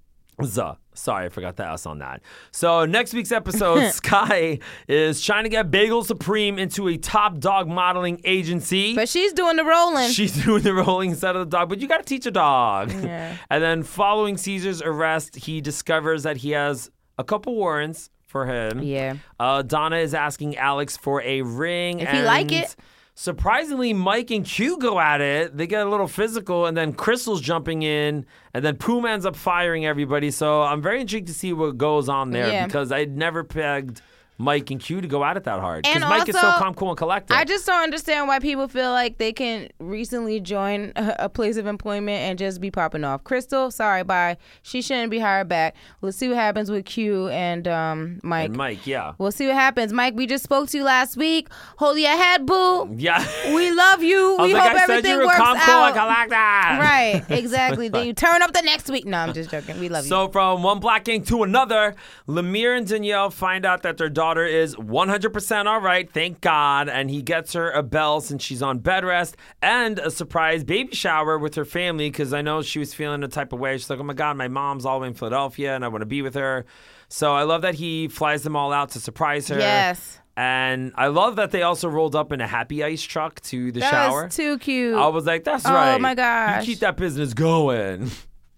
Sorry, I forgot the S on that. So next week's episode, Sky is trying to get Bagel Supreme into a top dog modeling agency. But she's doing the rolling. She's doing the rolling instead of the dog, but you got to teach a dog. Yeah. And then following Caesar's arrest, he discovers that he has a couple warrants for him. Yeah. Donna is asking Alex for a ring. If he like it. Surprisingly, Mike and Q go at it. They get a little physical, and then Crystal's jumping in, and then Puma ends up firing everybody. So I'm very intrigued to see what goes on there because I'd never pegged Mike and Q to go at it that hard. Because Mike is so calm, cool, and collected. I just don't understand why people feel like they can recently join a place of employment and just be popping off. Crystal, sorry, bye. She shouldn't be hired back. Let's see what happens with Q and Mike. And Mike, yeah. We'll see what happens. Mike, we just spoke to you last week. Hold your head, boo. Yeah. We love you. We hope everything works out. I like that. Right, exactly. Then you turn up the next week. No, I'm just joking. We love you. So from one black gang to another, Lemire and Danielle find out that their daughter is 100% all right, thank God, and he gets her a bell since she's on bed rest and a surprise baby shower with her family because I know she was feeling a type of way. She's like, oh my God, my mom's all the way in Philadelphia and I want to be with her. So I love that he flies them all out to surprise her. Yes. And I love that they also rolled up in a Happy Ice truck to the shower. That was too cute. I was like, that's right. Oh my gosh. You keep that business going.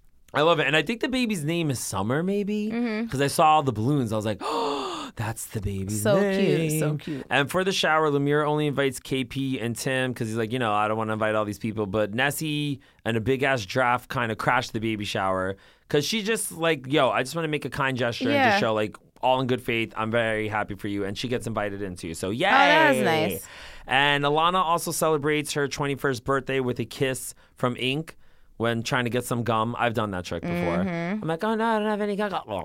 I love it. And I think the baby's name is Summer, maybe, because I saw all the balloons. I was like, oh, that's the baby's name. So cute. And for the shower, Lemire only invites KP and Tim because he's like, I don't want to invite all these people. But Nessie and a big-ass giraffe kind of crashed the baby shower because she just like, I just want to make a kind gesture and just show like, all in good faith, I'm very happy for you. And she gets invited in too. So, yay. Oh, that was nice. And Alana also celebrates her 21st birthday with a kiss from Ink. When trying to get some gum. I've done that trick before. I'm like, oh no, I don't have any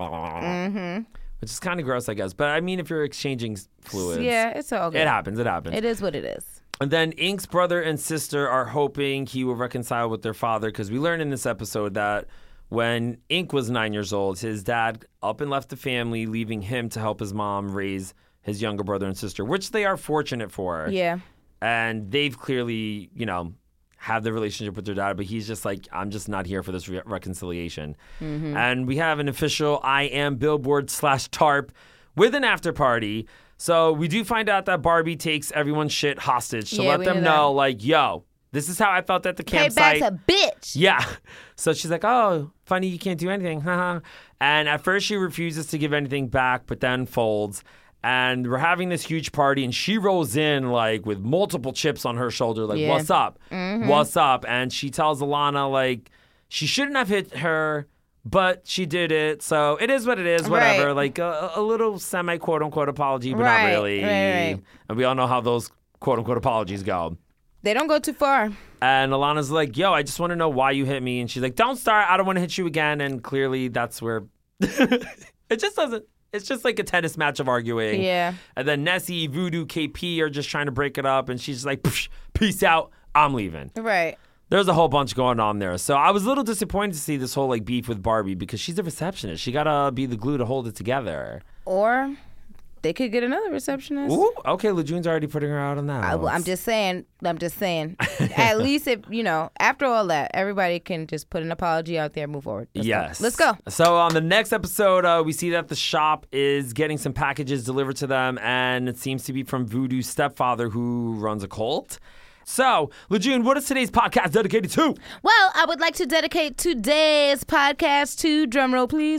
gum. Which is kind of gross, I guess. But I mean, if you're exchanging fluids. Yeah, it's all good. It happens. It is what it is. And then Ink's brother and sister are hoping he will reconcile with their father because we learned in this episode that when Ink was 9 years old, his dad up and left the family, leaving him to help his mom raise his younger brother and sister, which they are fortunate for. Yeah. And they've clearly, have the relationship with their dad, but he's just like, I'm just not here for this reconciliation. And we have an official I Am Billboard /TARP with an after party. So we do find out that Barbie takes everyone's shit hostage to let them know, like, yo, this is how I felt at the campsite. Payback's a bitch. Yeah. So she's like, oh, funny, you can't do anything. And at first she refuses to give anything back, but then folds. And we're having this huge party, and she rolls in, like, with multiple chips on her shoulder, like, what's up? What's up? And she tells Alana, like, she shouldn't have hit her, but she did it. So it is what it is, whatever. Right. Like, a little semi-quote-unquote apology, but not really. Right. And we all know how those quote-unquote apologies go. They don't go too far. And Alana's like, yo, I just want to know why you hit me. And she's like, don't start. I don't want to hit you again. And clearly that's where it just doesn't. It's just like a tennis match of arguing. Yeah. And then Nessie, Voodoo, KP are just trying to break it up. And she's like, peace out. I'm leaving. Right. There's a whole bunch going on there. So I was a little disappointed to see this whole like beef with Barbie because she's a receptionist. She got to be the glue to hold it together. Or they could get another receptionist. Ooh, okay, LeJune's already putting her out on that. I'm just saying. At least if, after all that, everybody can just put an apology out there and move forward. Let's go. So on the next episode, we see that the shop is getting some packages delivered to them, and it seems to be from Voodoo's stepfather who runs a cult. So, LeJune, what is today's podcast dedicated to? Well, I would like to dedicate today's podcast to, drumroll please,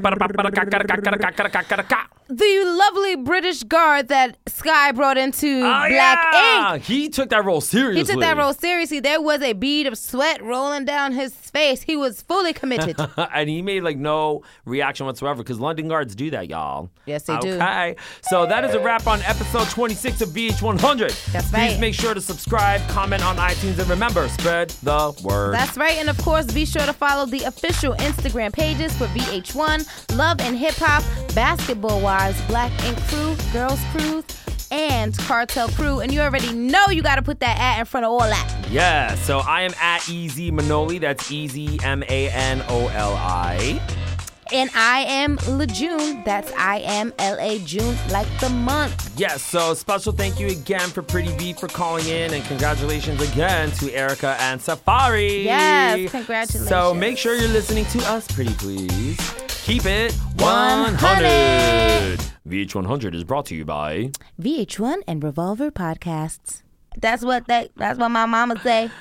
the lovely British guard that Sky brought into Black Ink. He took that role seriously. There was a bead of sweat rolling down his face. He was fully committed. And he made like no reaction whatsoever because London guards do that, y'all. Yes, they do. Okay. So that is a wrap on episode 26 of VH100. That's right. Please make sure to subscribe, comment on iTunes, and remember, spread the word. That's right. And of course, be sure to follow the official Instagram pages for VH1, Love and Hip Hop, Basketball Wives, Black Ink Crew, Girls Cruise, and Cartel Crew. And you already know you got to put that @ in front of all that. Yeah. So I am at Easy Manoli. That's Easy Manoli. And I am LeJune. That's I-am-L-A June, like the month. Yes, so special thank you again for Pretty V for calling in, and congratulations again to Erica and Safari. Yes, congratulations. So make sure you're listening to us, pretty please. Keep it 100. VH100 is brought to you by VH1 and Revolver Podcasts. That's what my mama say.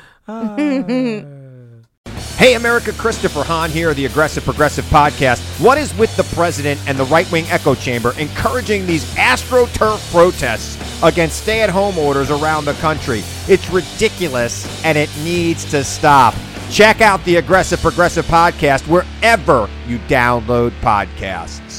Hey America, Christopher Hahn here, the Aggressive Progressive Podcast. What is with the president and the right-wing echo chamber encouraging these AstroTurf protests against stay-at-home orders around the country? It's ridiculous and it needs to stop. Check out the Aggressive Progressive Podcast wherever you download podcasts.